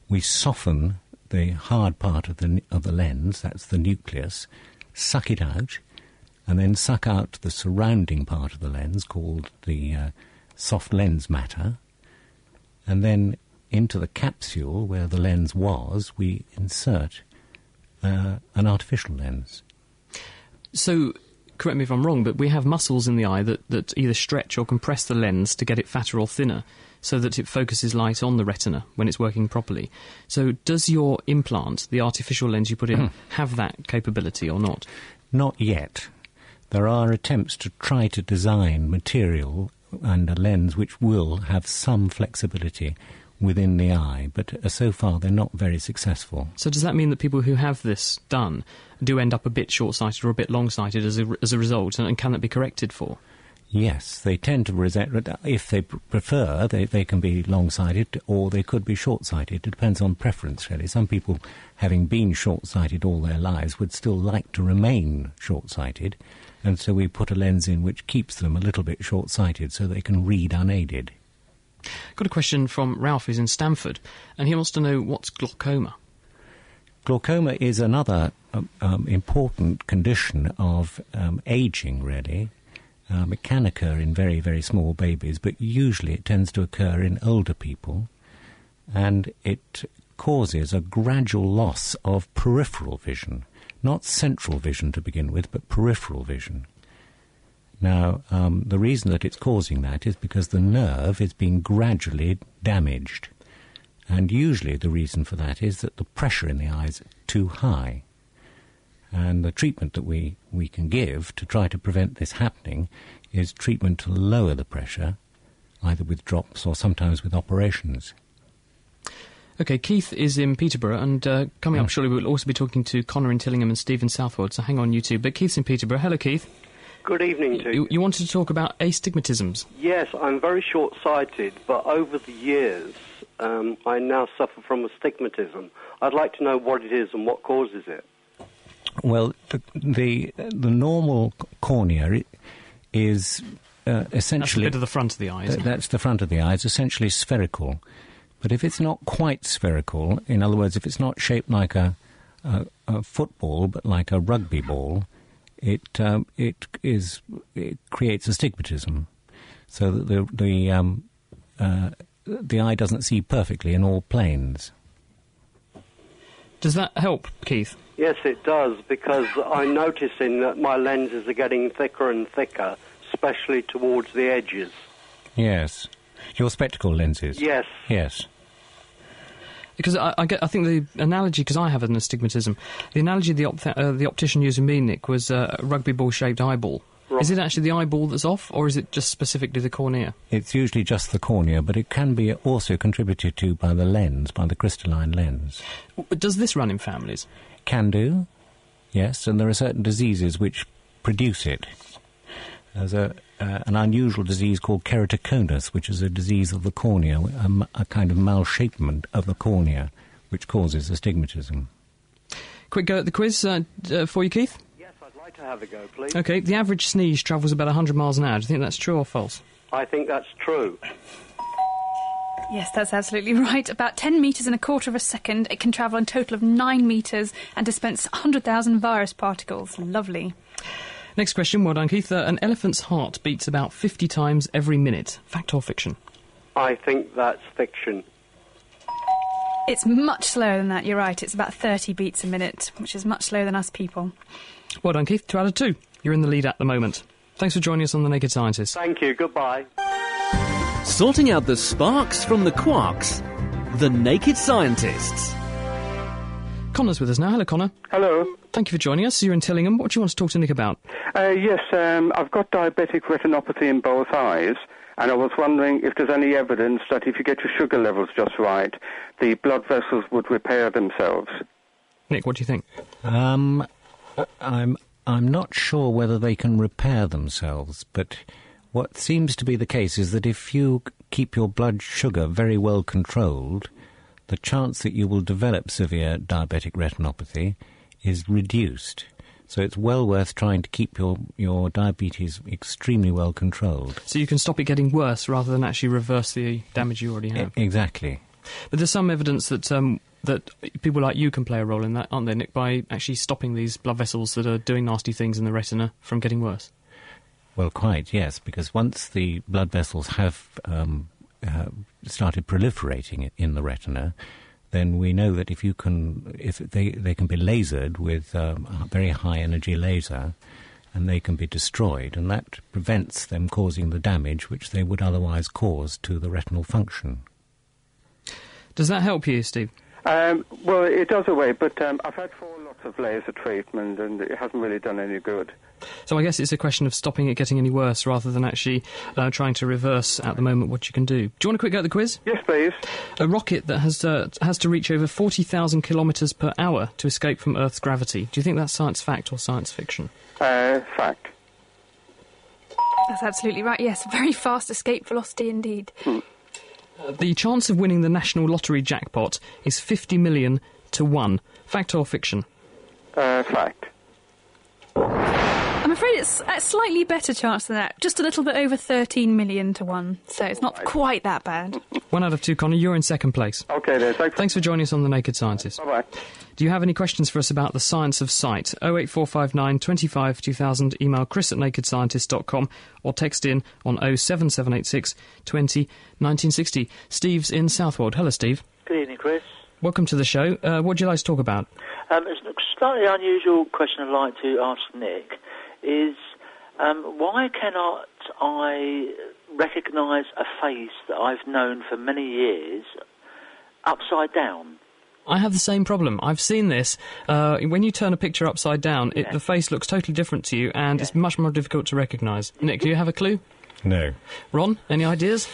we soften the hard part of the of the lens, that's the nucleus, suck it out, and then suck out the surrounding part of the lens called the uh, soft lens matter, and then into the capsule where the lens was, we insert uh, an artificial lens. So, correct me if I'm wrong, but we have muscles in the eye that, that either stretch or compress the lens to get it fatter or thinner, so that it focuses light on the retina when it's working properly. So does your implant, the artificial lens you put in, have that capability or not? Not yet. There are attempts to try to design material and a lens which will have some flexibility within the eye, but uh, so far they're not very successful. So does that mean that people who have this done do end up a bit short-sighted or a bit long-sighted as a, as a result, and, and can that be corrected for? Yes, they tend to resent, if they pr- prefer, they, they can be long-sighted or they could be short-sighted. It depends on preference, really. Some people, having been short-sighted all their lives, would still like to remain short-sighted, and so we put a lens in which keeps them a little bit short-sighted so they can read unaided. Got a question from Ralph, who's in Stamford, and he wants to know what's glaucoma. Glaucoma is another um, um, important condition of um, ageing, really. Um, it can occur in very, very small babies, but usually it tends to occur in older people, and it causes a gradual loss of peripheral vision, not central vision to begin with, but peripheral vision. Now, um, the reason that it's causing that is because the nerve is being gradually damaged, and usually the reason for that is that the pressure in the eye is too high. And the treatment that we, we can give to try to prevent this happening is treatment to lower the pressure, either with drops or sometimes with operations. OK, Keith is in Peterborough, and uh, coming up shortly we'll also be talking to Connor in Tillingham and Stephen Southwold, so hang on you two. But Keith's in Peterborough. Hello, Keith. Good evening to you. You, you wanted to talk about astigmatisms. Yes, I'm very short-sighted, but over the years um, I now suffer from astigmatism. I'd like to know what it is and what causes it. Well, the the, the normal cornea is uh, essentially... That's the bit of the front of the eye, isn't th- it? That's the front of the eye. It's essentially spherical. But if it's not quite spherical, in other words, if it's not shaped like a, a, a football, but like a rugby ball, it um, it is it creates astigmatism, so that the the um, uh, the eye doesn't see perfectly in all planes. Does that help, Keith? Yes, it does, because I'm noticing that my lenses are getting thicker and thicker, especially towards the edges. Yes. Your spectacle lenses? Yes. Yes. Because I, I, get, I think the analogy, because I have an astigmatism, the analogy the, opt- uh, the optician used with me, Nick, was uh, a rugby ball-shaped eyeball. Right. Is it actually the eyeball that's off, or is it just specifically the cornea? It's usually just the cornea, but it can be also contributed to by the lens, by the crystalline lens. But does this run in families? Can do, yes, and there are certain diseases which produce it. There's a, uh, an unusual disease called keratoconus, which is a disease of the cornea, a, a kind of malshapement of the cornea, which causes astigmatism. Quick go at the quiz uh, uh, for you, Keith? Yes, I'd like to have a go, please. OK, the average sneeze travels about one hundred miles an hour. Do you think that's true or false? I think that's true. Yes, that's absolutely right. About ten metres in a quarter of a second. It can travel a total of nine metres and dispense one hundred thousand virus particles. Lovely. Next question, well done, Keith. Uh, an elephant's heart beats about fifty times every minute. Fact or fiction? I think that's fiction. It's much slower than that, you're right. It's about thirty beats a minute, which is much slower than us people. Well done, Keith. Two out of two. You're in the lead at the moment. Thanks for joining us on The Naked Scientist. Thank you. Goodbye. Sorting out the sparks from the quarks. The Naked Scientists. Connor's with us now. Hello, Connor. Hello. Thank you for joining us. You're in Tillingham. What do you want to talk to Nick about? Uh, yes, um, I've got diabetic retinopathy in both eyes, and I was wondering if there's any evidence that if you get your sugar levels just right, the blood vessels would repair themselves. Nick, what do you think? Um, I'm I'm not sure whether they can repair themselves, but what seems to be the case is that if you keep your blood sugar very well controlled, the chance that you will develop severe diabetic retinopathy is reduced. So it's well worth trying to keep your, your diabetes extremely well controlled. So you can stop it getting worse rather than actually reverse the damage you already have. E- exactly. But there's some evidence that um, that people like you can play a role in that, aren't they, Nick, by actually stopping these blood vessels that are doing nasty things in the retina from getting worse? Well, quite, yes, because once the blood vessels have um, uh, started proliferating in the retina, then we know that if you can, if they, they can be lasered with um, a very high energy laser, and they can be destroyed, and that prevents them causing the damage which they would otherwise cause to the retinal function. Does that help you, Steve? Um, well, it does a way, but um, I've had four lots of laser treatment, and it hasn't really done any good. So I guess it's a question of stopping it getting any worse rather than actually uh, trying to reverse at the moment what you can do. Do you want a quick go at the quiz? Yes, please. A rocket that has uh, has to reach over forty thousand kilometres per hour to escape from Earth's gravity. Do you think that's science fact or science fiction? Uh, fact. That's absolutely right, yes. Very fast escape velocity indeed. Hmm. Uh, the chance of winning the national lottery jackpot is fifty million to one. Fact or fiction? Uh, fact. I'm afraid it's a slightly better chance than that. Just a little bit over thirteen million to one, so it's not quite that bad. One out of two, Connor. You're in second place. OK, then. Thanks. Thanks for joining us on The Naked Scientist. Bye-bye. Do you have any questions for us about the science of sight? oh eight four five nine, twenty-five, two thousand, email chris at naked scientist dot com or text in on oh seven seven eight six, twenty, nineteen sixty. Steve's in Southwold. Hello, Steve. Good evening, Chris. Welcome to the show. Uh, what would you like to talk about? Um, it's a slightly unusual question I'd like to ask Nick, is um, why cannot I recognise a face that I've known for many years upside down? I have the same problem. I've seen this. Uh, when you turn a picture upside down, it, the face looks totally different to you, and yeah. it's much more difficult to recognise. Nick, do you have a clue? No. Ron, any ideas?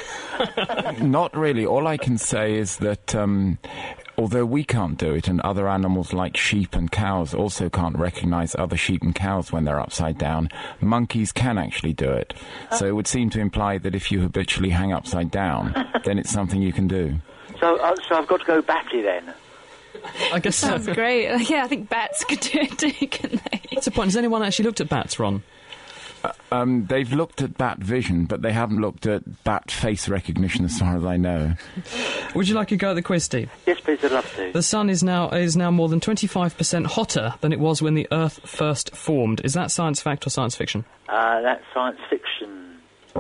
Not really. All I can say is that um, although we can't do it, and other animals like sheep and cows also can't recognise other sheep and cows when they're upside down, monkeys can actually do it. So it would seem to imply that if you habitually hang upside down, then it's something you can do. So, uh, so I've got to go batty then? I guess so. Sounds great. Yeah, I think bats could do it too, couldn't they? What's the point? Has anyone actually looked at bats, Ron? Uh, um, they've looked at bat vision, but they haven't looked at bat face recognition as far as I know. Would you like to go at the quiz, Steve? Yes, please, I'd love to. The sun is now is now more than twenty-five percent hotter than it was when the Earth first formed. Is that science fact or science fiction? Uh, that's science fiction.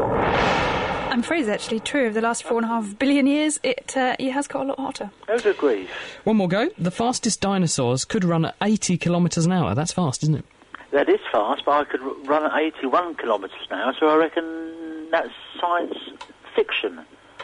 I'm afraid it's actually true. Over the last four and a half billion years, it, uh, it has got a lot hotter. Oh, good grief. One more go. The fastest dinosaurs could run at eighty kilometres an hour. That's fast, isn't it? That is fast, but I could r- run at eighty-one kilometres an hour, so I reckon that's science fiction.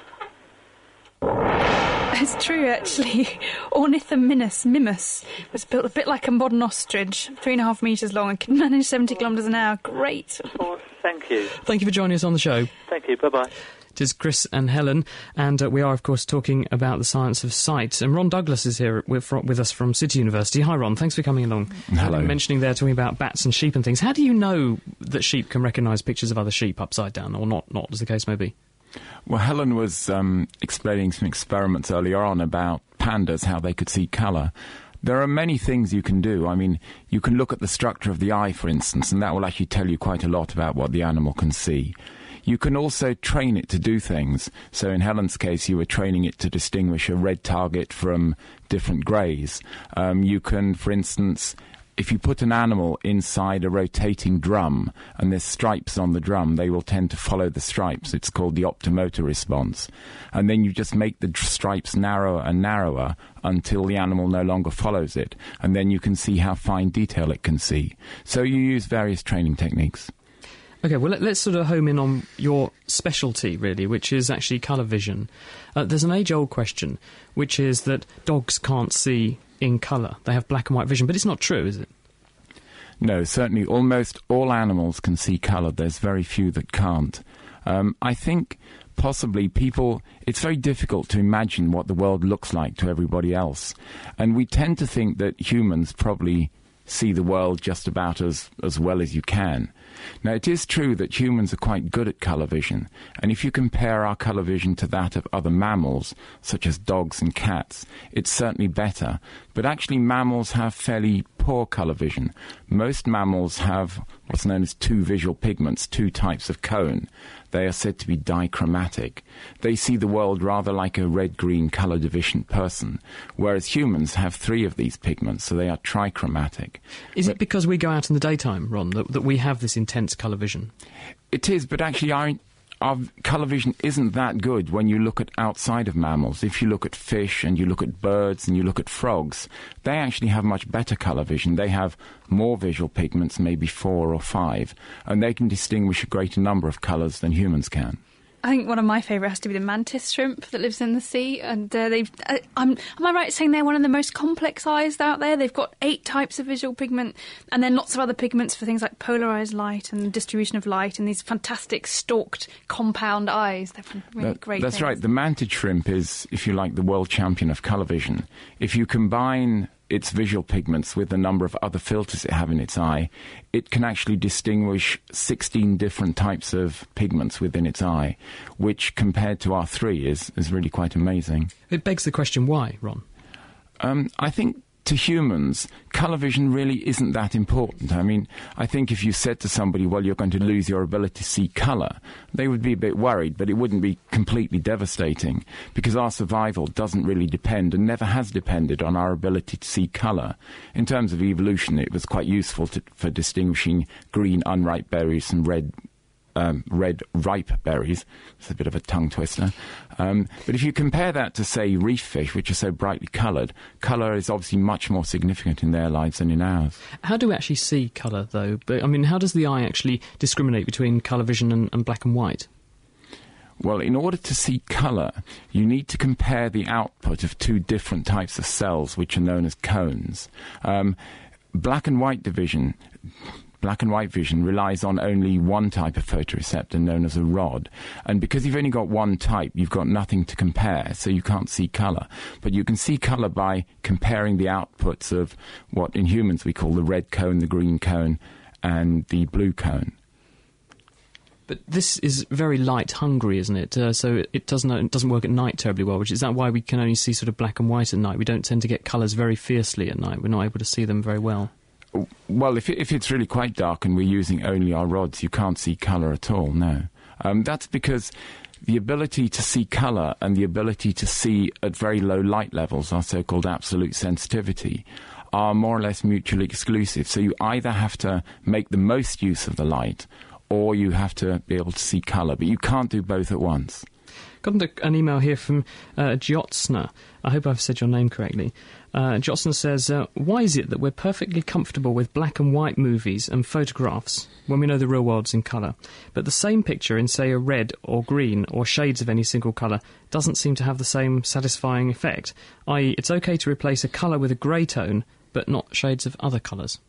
It's true, actually. Ornithomimus mimus was built a bit like a modern ostrich, three and a half metres long, and can manage seventy kilometres an hour. Great. Oh, thank you. Thank you for joining us on the show. Thank you. Bye-bye. It is Chris and Helen, and uh, we are, of course, talking about the science of sight. And Ron Douglas is here with, with us from City University. Hi, Ron. Thanks for coming along. Hello. Uh, mentioning there, talking about bats and sheep and things. How do you know that sheep can recognise pictures of other sheep upside down, or not, not as the case may be? Well, Helen was um, explaining some experiments earlier on about pandas, how they could see colour. There are many things you can do. I mean, you can look at the structure of the eye, for instance, and that will actually tell you quite a lot about what the animal can see. You can also train it to do things. So in Helen's case, you were training it to distinguish a red target from different greys. Um, you can, for instance, if you put an animal inside a rotating drum and there's stripes on the drum, they will tend to follow the stripes. It's called the optomotor response. And then you just make the stripes narrower and narrower until the animal no longer follows it. And then you can see how fine detail it can see. So you use various training techniques. OK, well, let, let's sort of home in on your specialty, really, which is actually colour vision. Uh, there's an age-old question, which is that dogs can't see in colour. They have black and white vision, but it's not true, is it? No, certainly almost all animals can see colour. There's very few that can't. Um, I think possibly people... It's very difficult to imagine what the world looks like to everybody else. And we tend to think that humans probably see the world just about as, as well as you can. Now, it is true that humans are quite good at colour vision, and if you compare our colour vision to that of other mammals, such as dogs and cats, it's certainly better. But actually, mammals have fairly poor poor colour vision. Most mammals have what's known as two visual pigments, two types of cone. They are said to be dichromatic. They see the world rather like a red-green colour deficient person, whereas humans have three of these pigments, so they are trichromatic. Is but it because we go out in the daytime, Ron, that, that we have this intense colour vision? It is, but actually our, our colour vision isn't that good when you look at outside of mammals. If you look at fish and you look at birds and you look at frogs, they actually have much better colour vision. They have more visual pigments, maybe four or five, and they can distinguish a greater number of colours than humans can. I think one of my favourite has to be the mantis shrimp that lives in the sea, and uh, they've. Uh, I'm, am I right saying they're one of the most complex eyes out there? They've got eight types of visual pigment, and then lots of other pigments for things like polarised light and distribution of light, and these fantastic stalked compound eyes. They're really that, great. That's things. right. The mantis shrimp is, if you like, the world champion of colour vision. If you combine its visual pigments with the number of other filters it have in its eye, it can actually distinguish sixteen different types of pigments within its eye, which compared to our three is, is really quite amazing. It begs the question, why, Ron? Um, I think to humans, colour vision really isn't that important. I mean, I think if you said to somebody, well, you're going to lose your ability to see colour, they would be a bit worried, but it wouldn't be completely devastating, because our survival doesn't really depend, and never has depended, on our ability to see colour. In terms of evolution, it was quite useful to, for distinguishing green unripe berries and red Um, red ripe berries. It's a bit of a tongue twister. Um, but if you compare that to, say, reef fish, which are so brightly coloured, colour is obviously much more significant in their lives than in ours. How do we actually see colour, though? But I mean, how does the eye actually discriminate between colour vision and, and black and white? Well, in order to see colour, you need to compare the output of two different types of cells, which are known as cones. Um, black and white division... Black and white vision relies on only one type of photoreceptor known as a rod. And because you've only got one type, you've got nothing to compare, so you can't see colour. But you can see colour by comparing the outputs of what in humans we call the red cone, the green cone, and the blue cone. But this is very light hungry, isn't it? Uh, so it doesn't it doesn't work at night terribly well, which is that why we can only see sort of black and white at night? We don't tend to get colours very fiercely at night. We're not able to see them very well. Well, if, it, if it's really quite dark and we're using only our rods, you can't see colour at all, no. Um, that's because the ability to see colour and the ability to see at very low light levels, our so-called absolute sensitivity, are more or less mutually exclusive. So you either have to make the most use of the light or you have to be able to see colour, but you can't do both at once. Got an email here from uh, Jyotsna. I hope I've said your name correctly. Uh, Jyotsna says, uh, why is it that we're perfectly comfortable with black and white movies and photographs when we know the real world's in colour, but the same picture in, say, a red or green or shades of any single colour doesn't seem to have the same satisfying effect, that is it's okay to replace a colour with a grey tone, but not shades of other colours?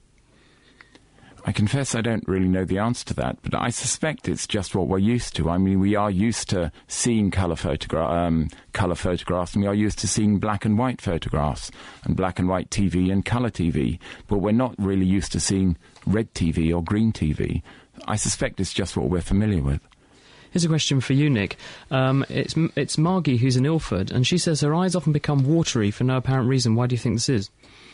I confess I don't really know the answer to that, but I suspect it's just what we're used to. I mean, we are used to seeing colour photogra- um, colour photographs, and we are used to seeing black and white photographs, and black and white T V and colour T V, but we're not really used to seeing red T V or green T V. I suspect it's just what we're familiar with. Here's a question for you, Nick. Um, it's, it's Margie, who's in Ilford, and she says her eyes often become watery for no apparent reason. Why do you think this is?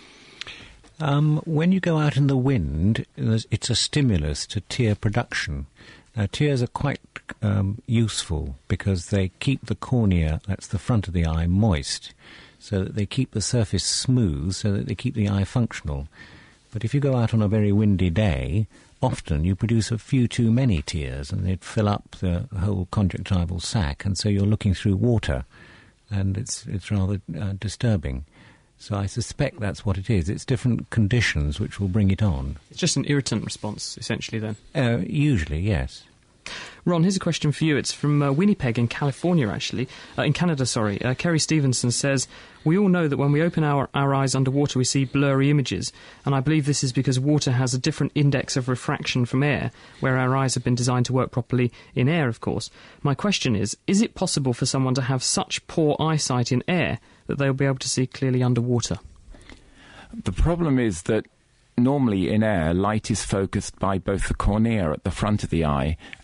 Um, when you go out in the wind, it's a stimulus to tear production. Now, tears are quite um, useful because they keep the cornea, that's the front of the eye, moist, so that they keep the surface smooth, so that they keep the eye functional. But if you go out on a very windy day, often you produce a few too many tears, and they'd fill up the whole conjunctival sac, and so you're looking through water, and it's, it's rather uh, disturbing. So I suspect that's what it is. It's different conditions which will bring it on. It's just an irritant response, essentially, then? Uh, usually, yes. Ron, here's a question for you. It's from uh, Winnipeg in California, actually. Uh, in Canada, sorry. Uh, Kerry Stevenson says, we all know that when we open our, our eyes underwater, we see blurry images, and I believe this is because water has a different index of refraction from air, where our eyes have been designed to work properly in air, of course. My question is, is it possible for someone to have such poor eyesight in air that they'll be able to see clearly underwater? The problem is that normally in air, light is focused by both the cornea at the front of the eye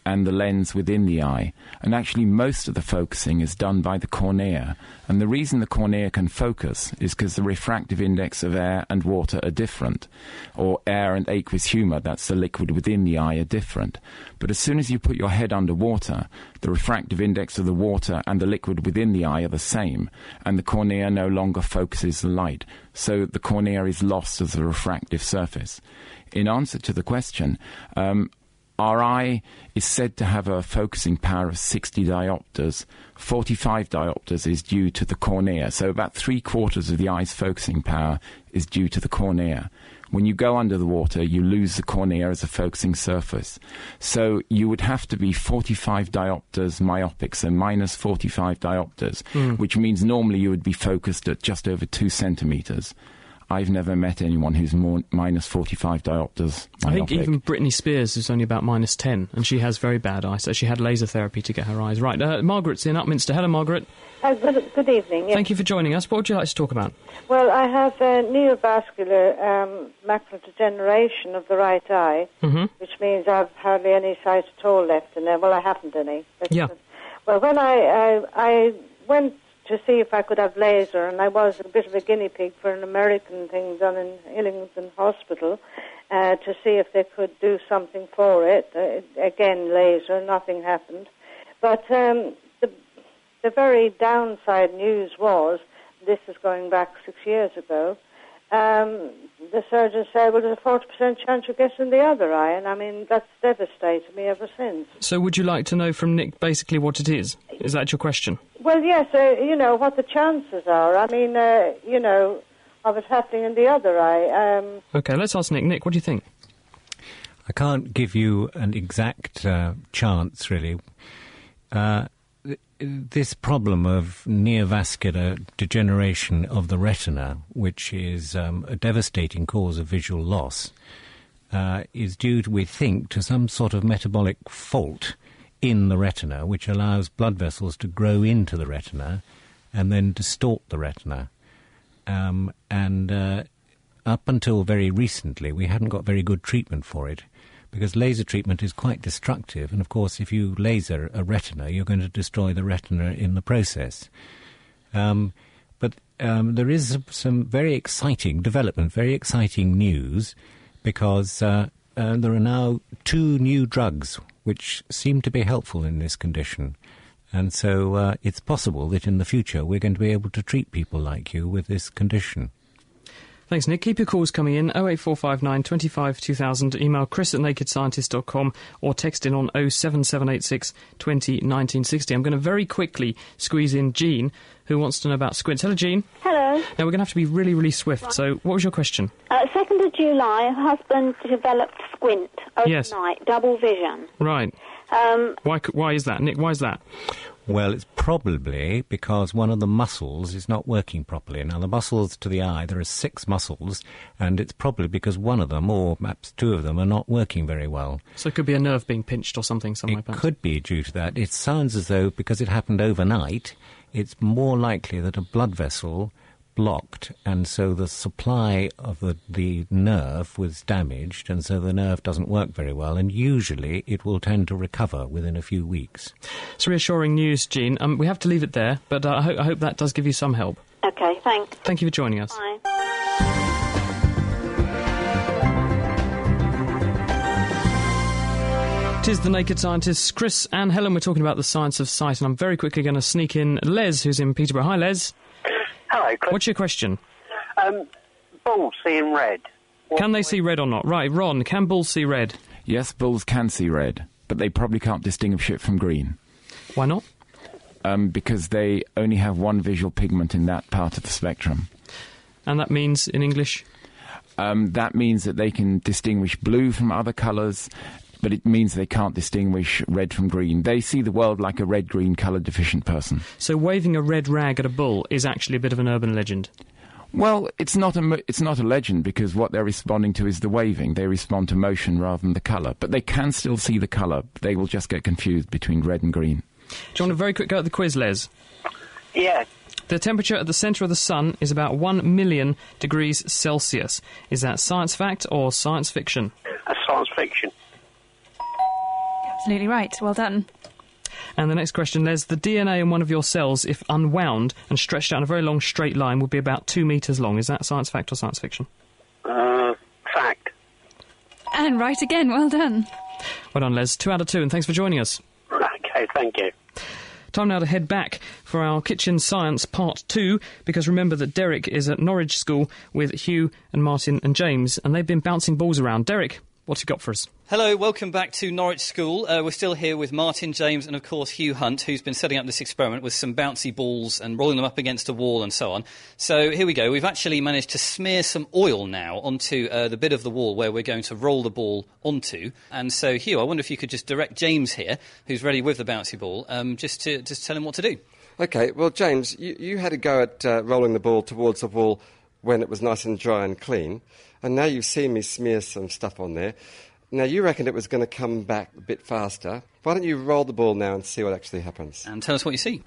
and the lens within the eye. And actually most of the focusing is done by the cornea. And the reason the cornea can focus is because the refractive index of air and water are different. Or air and aqueous humor, that's the liquid within the eye, are different. But as soon as you put your head under water, the refractive index of the water and the liquid within the eye are the same, and the cornea no longer focuses the light. So the cornea is lost as a refractive surface. In answer to the question, um, our eye is said to have a focusing power of sixty diopters. forty-five diopters is due to the cornea. So about three quarters of the eye's focusing power is due to the cornea. When you go under the water, you lose the cornea as a focusing surface. So you would have to be forty-five diopters myopic, so minus forty-five diopters, mm. which means normally you would be focused at just over two centimetres. I've never met anyone who's more minus forty-five diopters myopic. I think even Britney Spears is only about minus ten, and she has very bad eyesight. She had laser therapy to get her eyes right. Uh, Margaret's in Upminster. Hello, Margaret. Uh, good, good evening. Yes. Thank you for joining us. What would you like to talk about? Well, I have uh, neovascular um, macular degeneration of the right eye, mm-hmm. which means I've hardly any sight at all left in there. Well, I haven't any. But, yeah. Well, when I, I, I went to see if I could have laser, and I was a bit of a guinea pig for an American thing done in Hillingdon Hospital uh, to see if they could do something for it. Uh, again, laser, nothing happened. But um, the, the very downside news was, this is going back six years ago, um, the surgeon said, well, there's a forty percent chance you'll get in the other eye, and I mean, that's devastated me ever since. So would you like to know from Nick basically what it is? Is that your question? Well, yes, uh, you know, what the chances are. I mean, uh, you know, of it happening in the other eye. Um, OK, let's ask Nick. Nick, what do you think? I can't give you an exact uh, chance, really. Uh, th- this problem of neovascular degeneration of the retina, which is um, a devastating cause of visual loss, uh, is due, we think, to some sort of metabolic fault in the retina, which allows blood vessels to grow into the retina and then distort the retina. Um, and uh, up until very recently, we hadn't got very good treatment for it, because laser treatment is quite destructive. And, of course, if you laser a retina, you're going to destroy the retina in the process. Um, but um, there is some very exciting development, very exciting news, because uh, uh, there are now two new drugs which seem to be helpful in this condition. And so uh, it's possible that in the future we're going to be able to treat people like you with this condition. Thanks, Nick. Keep your calls coming in, oh eight four five nine, two five, two thousand, email chris at naked scientist dot com, or text in on oh seven seven eight six, two oh, nineteen sixty. I'm going to very quickly squeeze in Jean, who wants to know about squints. Hello, Jean. Hello. Now, we're going to have to be really, really swift, right. So what was your question? Uh, second of July, a husband developed squint overnight, yes. double vision. Right. Um, why, why is that? Nick, why is that? Well, it's probably because one of the muscles is not working properly. Now, the muscles to the eye, there are six muscles, and it's probably because one of them, or perhaps two of them, are not working very well. So it could be a nerve being pinched or something, something like that? It could be due to that. It sounds as though, because it happened overnight, it's more likely that a blood vessel blocked, and so the supply of the, the nerve was damaged, and so the nerve doesn't work very well, and usually it will tend to recover within a few weeks. It's reassuring news, Jean. Um, we have to leave it there, but uh, I, ho- I hope that does give you some help. OK, thanks. Thank you for joining us. Bye. It is The Naked Scientists. Chris and Helen were talking about the science of sight, and I'm very quickly going to sneak in Les, who's in Peterborough. Hi, Les. Hello, Chris. What's your question? Um, bulls seeing red. What can they see red or not? Right, Ron, can bulls see red? Yes, bulls can see red, but they probably can't distinguish it from green. Why not? Um, because they only have one visual pigment in that part of the spectrum. And that means, in English? Um, that means that they can distinguish blue from other colours, but it means they can't distinguish red from green. They see the world like a red-green colour-deficient person. So waving a red rag at a bull is actually a bit of an urban legend? Well, it's not a, it's not a legend, because what they're responding to is the waving. They respond to motion rather than the colour. But they can still see the colour. They will just get confused between red and green. Do you want a very quick go at the quiz, Les? Yeah. The temperature at the centre of the sun is about one million degrees Celsius. Is that science fact or science fiction? A science fiction. Absolutely right. Well done. And the next question, Les, the D N A in one of your cells, if unwound and stretched out in a very long straight line, would be about two metres long. Is that science fact or science fiction? Uh, fact. And right again. Well done. Well done, Les. Two out of two, and thanks for joining us. Okay, thank you. Time now to head back for our Kitchen Science Part two, because remember that Derek is at Norwich School with Hugh and Martin and James, and they've been bouncing balls around. Derek, what's you got for us? Hello, welcome back to Norwich School. Uh, we're still here with Martin, James and, of course, Hugh Hunt, who's been setting up this experiment with some bouncy balls and rolling them up against a wall and so on. So here we go. We've actually managed to smear some oil now onto uh, the bit of the wall where we're going to roll the ball onto. And so, Hugh, I wonder if you could just direct James here, who's ready with the bouncy ball, um, just to just tell him what to do. OK, well, James, you, you had a go at uh, rolling the ball towards the wall when it was nice and dry and clean, and now you've seen me smear some stuff on there. Now, you reckoned it was going to come back a bit faster. Why don't you roll the ball now and see what actually happens? And tell us what you see.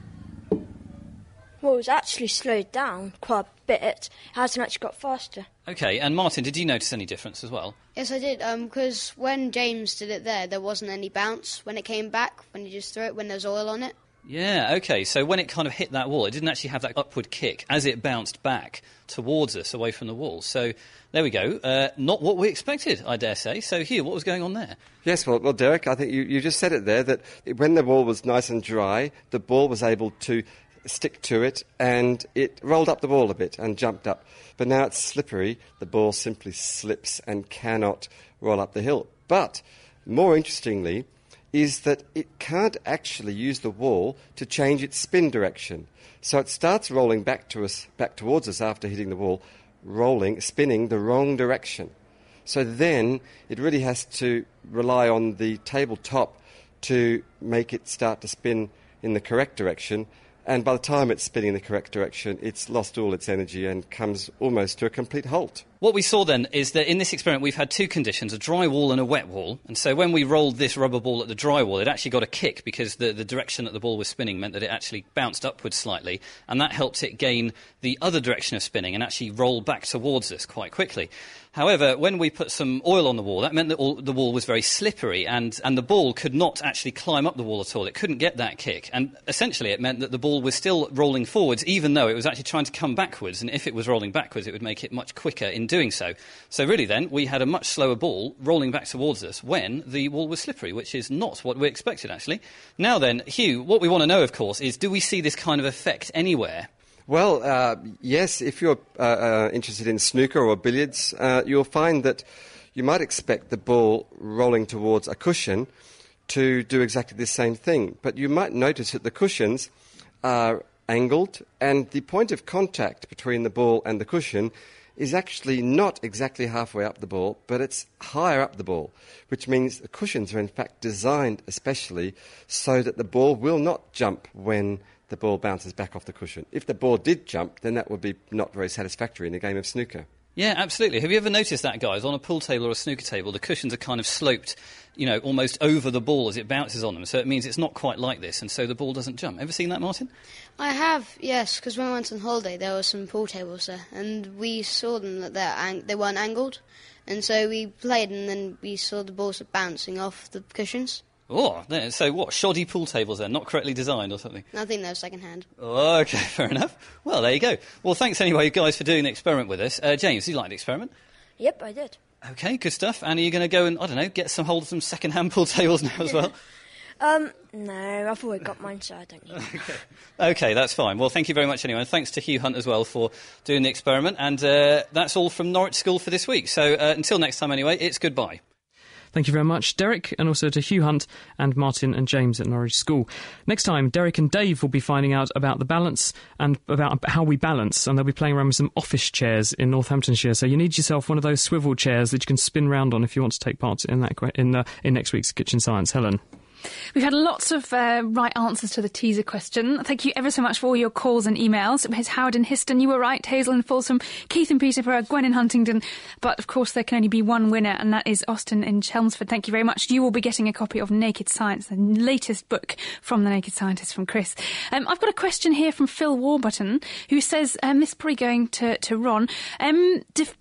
Well, it's actually slowed down quite a bit. It hasn't actually got faster. OK, and Martin, did you notice any difference as well? Yes, I did, because um, when James did it there, there wasn't any bounce when it came back, when you just threw it, when there's oil on it. Yeah, OK, so when it kind of hit that wall, it didn't actually have that upward kick as it bounced back towards us, away from the wall. So there we go. Uh, not what we expected, I dare say. So, Hugh, what was going on there? Yes, well, well Derek, I think you, you just said it there, that when the wall was nice and dry, the ball was able to stick to it, and it rolled up the wall a bit and jumped up. But now it's slippery, the ball simply slips and cannot roll up the hill. But, more interestingly, is that it can't actually use the wall to change its spin direction. So it starts rolling back to us, back towards us after hitting the wall, rolling, spinning the wrong direction. So then it really has to rely on the tabletop to make it start to spin in the correct direction. And by the time it's spinning in the correct direction, it's lost all its energy and comes almost to a complete halt. What we saw then is that in this experiment we've had two conditions, a dry wall and a wet wall. And so when we rolled this rubber ball at the dry wall, it actually got a kick because the, the direction that the ball was spinning meant that it actually bounced upwards slightly. And that helped it gain the other direction of spinning and actually roll back towards us quite quickly. However, when we put some oil on the wall, that meant that all, the wall was very slippery and, and the ball could not actually climb up the wall at all. It couldn't get that kick. And essentially it meant that the ball was still rolling forwards, even though it was actually trying to come backwards. And if it was rolling backwards, it would make it much quicker in doing so. So really then, we had a much slower ball rolling back towards us when the wall was slippery, which is not what we expected, actually. Now then, Hugh, what we want to know, of course, is do we see this kind of effect anywhere? Well, uh, yes, if you're uh, uh, interested in snooker or billiards, uh, you'll find that you might expect the ball rolling towards a cushion to do exactly the same thing. But you might notice that the cushions are angled, and the point of contact between the ball and the cushion is actually not exactly halfway up the ball, but it's higher up the ball, which means the cushions are in fact designed especially so that the ball will not jump when the ball bounces back off the cushion. If the ball did jump, then that would be not very satisfactory in a game of snooker. Yeah, absolutely. Have you ever noticed that, guys? On a pool table or a snooker table, the cushions are kind of sloped, you know, almost over the ball as it bounces on them. So it means it's not quite like this, and so the ball doesn't jump. Ever seen that, Martin? I have, yes, because when I went on holiday, there were some pool tables there, and we saw them that they're ang- they weren't angled, and so we played, and then we saw the balls bouncing off the cushions. Oh, there, so what, shoddy pool tables then, not correctly designed or something? I think they're second-hand. Oh, OK, fair enough. Well, there you go. Well, thanks anyway, guys, for doing the experiment with us. Uh, James, did you like the experiment? Yep, I did. OK, good stuff. And are you going to go and, I don't know, get some hold of some second-hand pool tables now as well? Um, no, I've already got mine, so I don't need it. OK, OK, that's fine. Well, thank you very much anyway, and thanks to Hugh Hunt as well for doing the experiment. And uh, that's all from Norwich School for this week. So uh, until next time anyway, it's goodbye. Thank you very much, Derek, and also to Hugh Hunt and Martin and James at Norwich School. Next time, Derek and Dave will be finding out about the balance and about how we balance, and they'll be playing around with some office chairs in Northamptonshire. So you need yourself one of those swivel chairs that you can spin round on if you want to take part in that in, the, in next week's Kitchen Science. Helen. We've had lots of uh, right answers to the teaser question. Thank you ever so much for all your calls and emails. It was Howard in Histon, you were right, Hazel in Folsom, Keith in Peterborough, Gwen in Huntingdon. But, of course, there can only be one winner, and that is Austin in Chelmsford. Thank you very much. You will be getting a copy of Naked Science, the latest book from the Naked Scientist from Chris. Um, I've got a question here from Phil Warburton, who says, um, this is probably going to, to Ron, um, dif-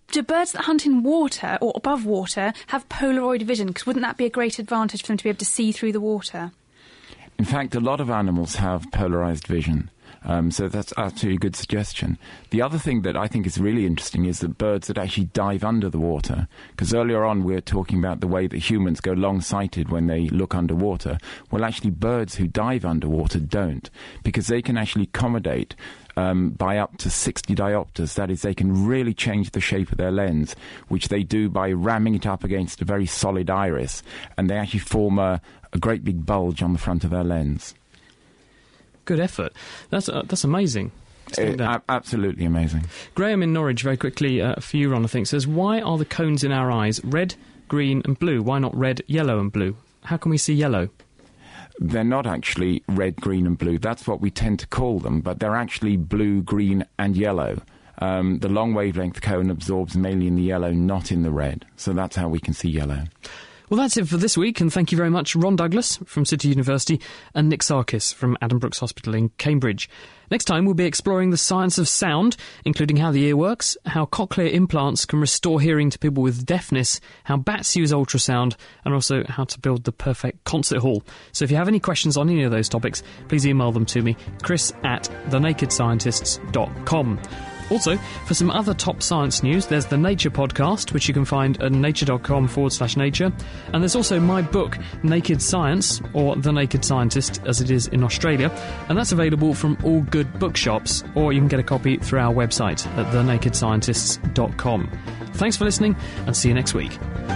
do birds that hunt in water or above water have Polaroid vision? Because wouldn't that be a great advantage for them to be able to see through the water? In fact, a lot of animals have polarized vision. Um, so that's absolutely a good suggestion. The other thing that I think is really interesting is that birds that actually dive under the water, because earlier on we were talking about the way that humans go long-sighted when they look underwater. Well, actually birds who dive underwater don't, because they can actually accommodate um, by up to sixty diopters. That is, they can really change the shape of their lens, which they do by ramming it up against a very solid iris, and they actually form a, a great big bulge on the front of their lens. Good effort. That's uh, that's amazing. It, a- absolutely amazing. Graham in Norwich, very quickly, uh, for you, Ron, I think, says, why are the cones in our eyes red, green and blue? Why not red, yellow and blue? How can we see yellow? They're not actually red, green and blue. That's what we tend to call them, but they're actually blue, green and yellow. Um, the long wavelength cone absorbs mainly in the yellow, not in the red. So that's how we can see yellow. Well, that's it for this week, and thank you very much, Ron Douglas from City University and Nick Sarkis from Addenbrooke's Hospital in Cambridge. Next time, we'll be exploring the science of sound, including how the ear works, how cochlear implants can restore hearing to people with deafness, how bats use ultrasound, and also how to build the perfect concert hall. So if you have any questions on any of those topics, please email them to me, chris at the naked scientists dot com. Also, for some other top science news, there's the Nature podcast, which you can find at nature.com forward slash nature. And there's also my book, Naked Science, or The Naked Scientist, as it is in Australia. And that's available from all good bookshops, or you can get a copy through our website at the naked scientists dot com. Thanks for listening, and see you next week.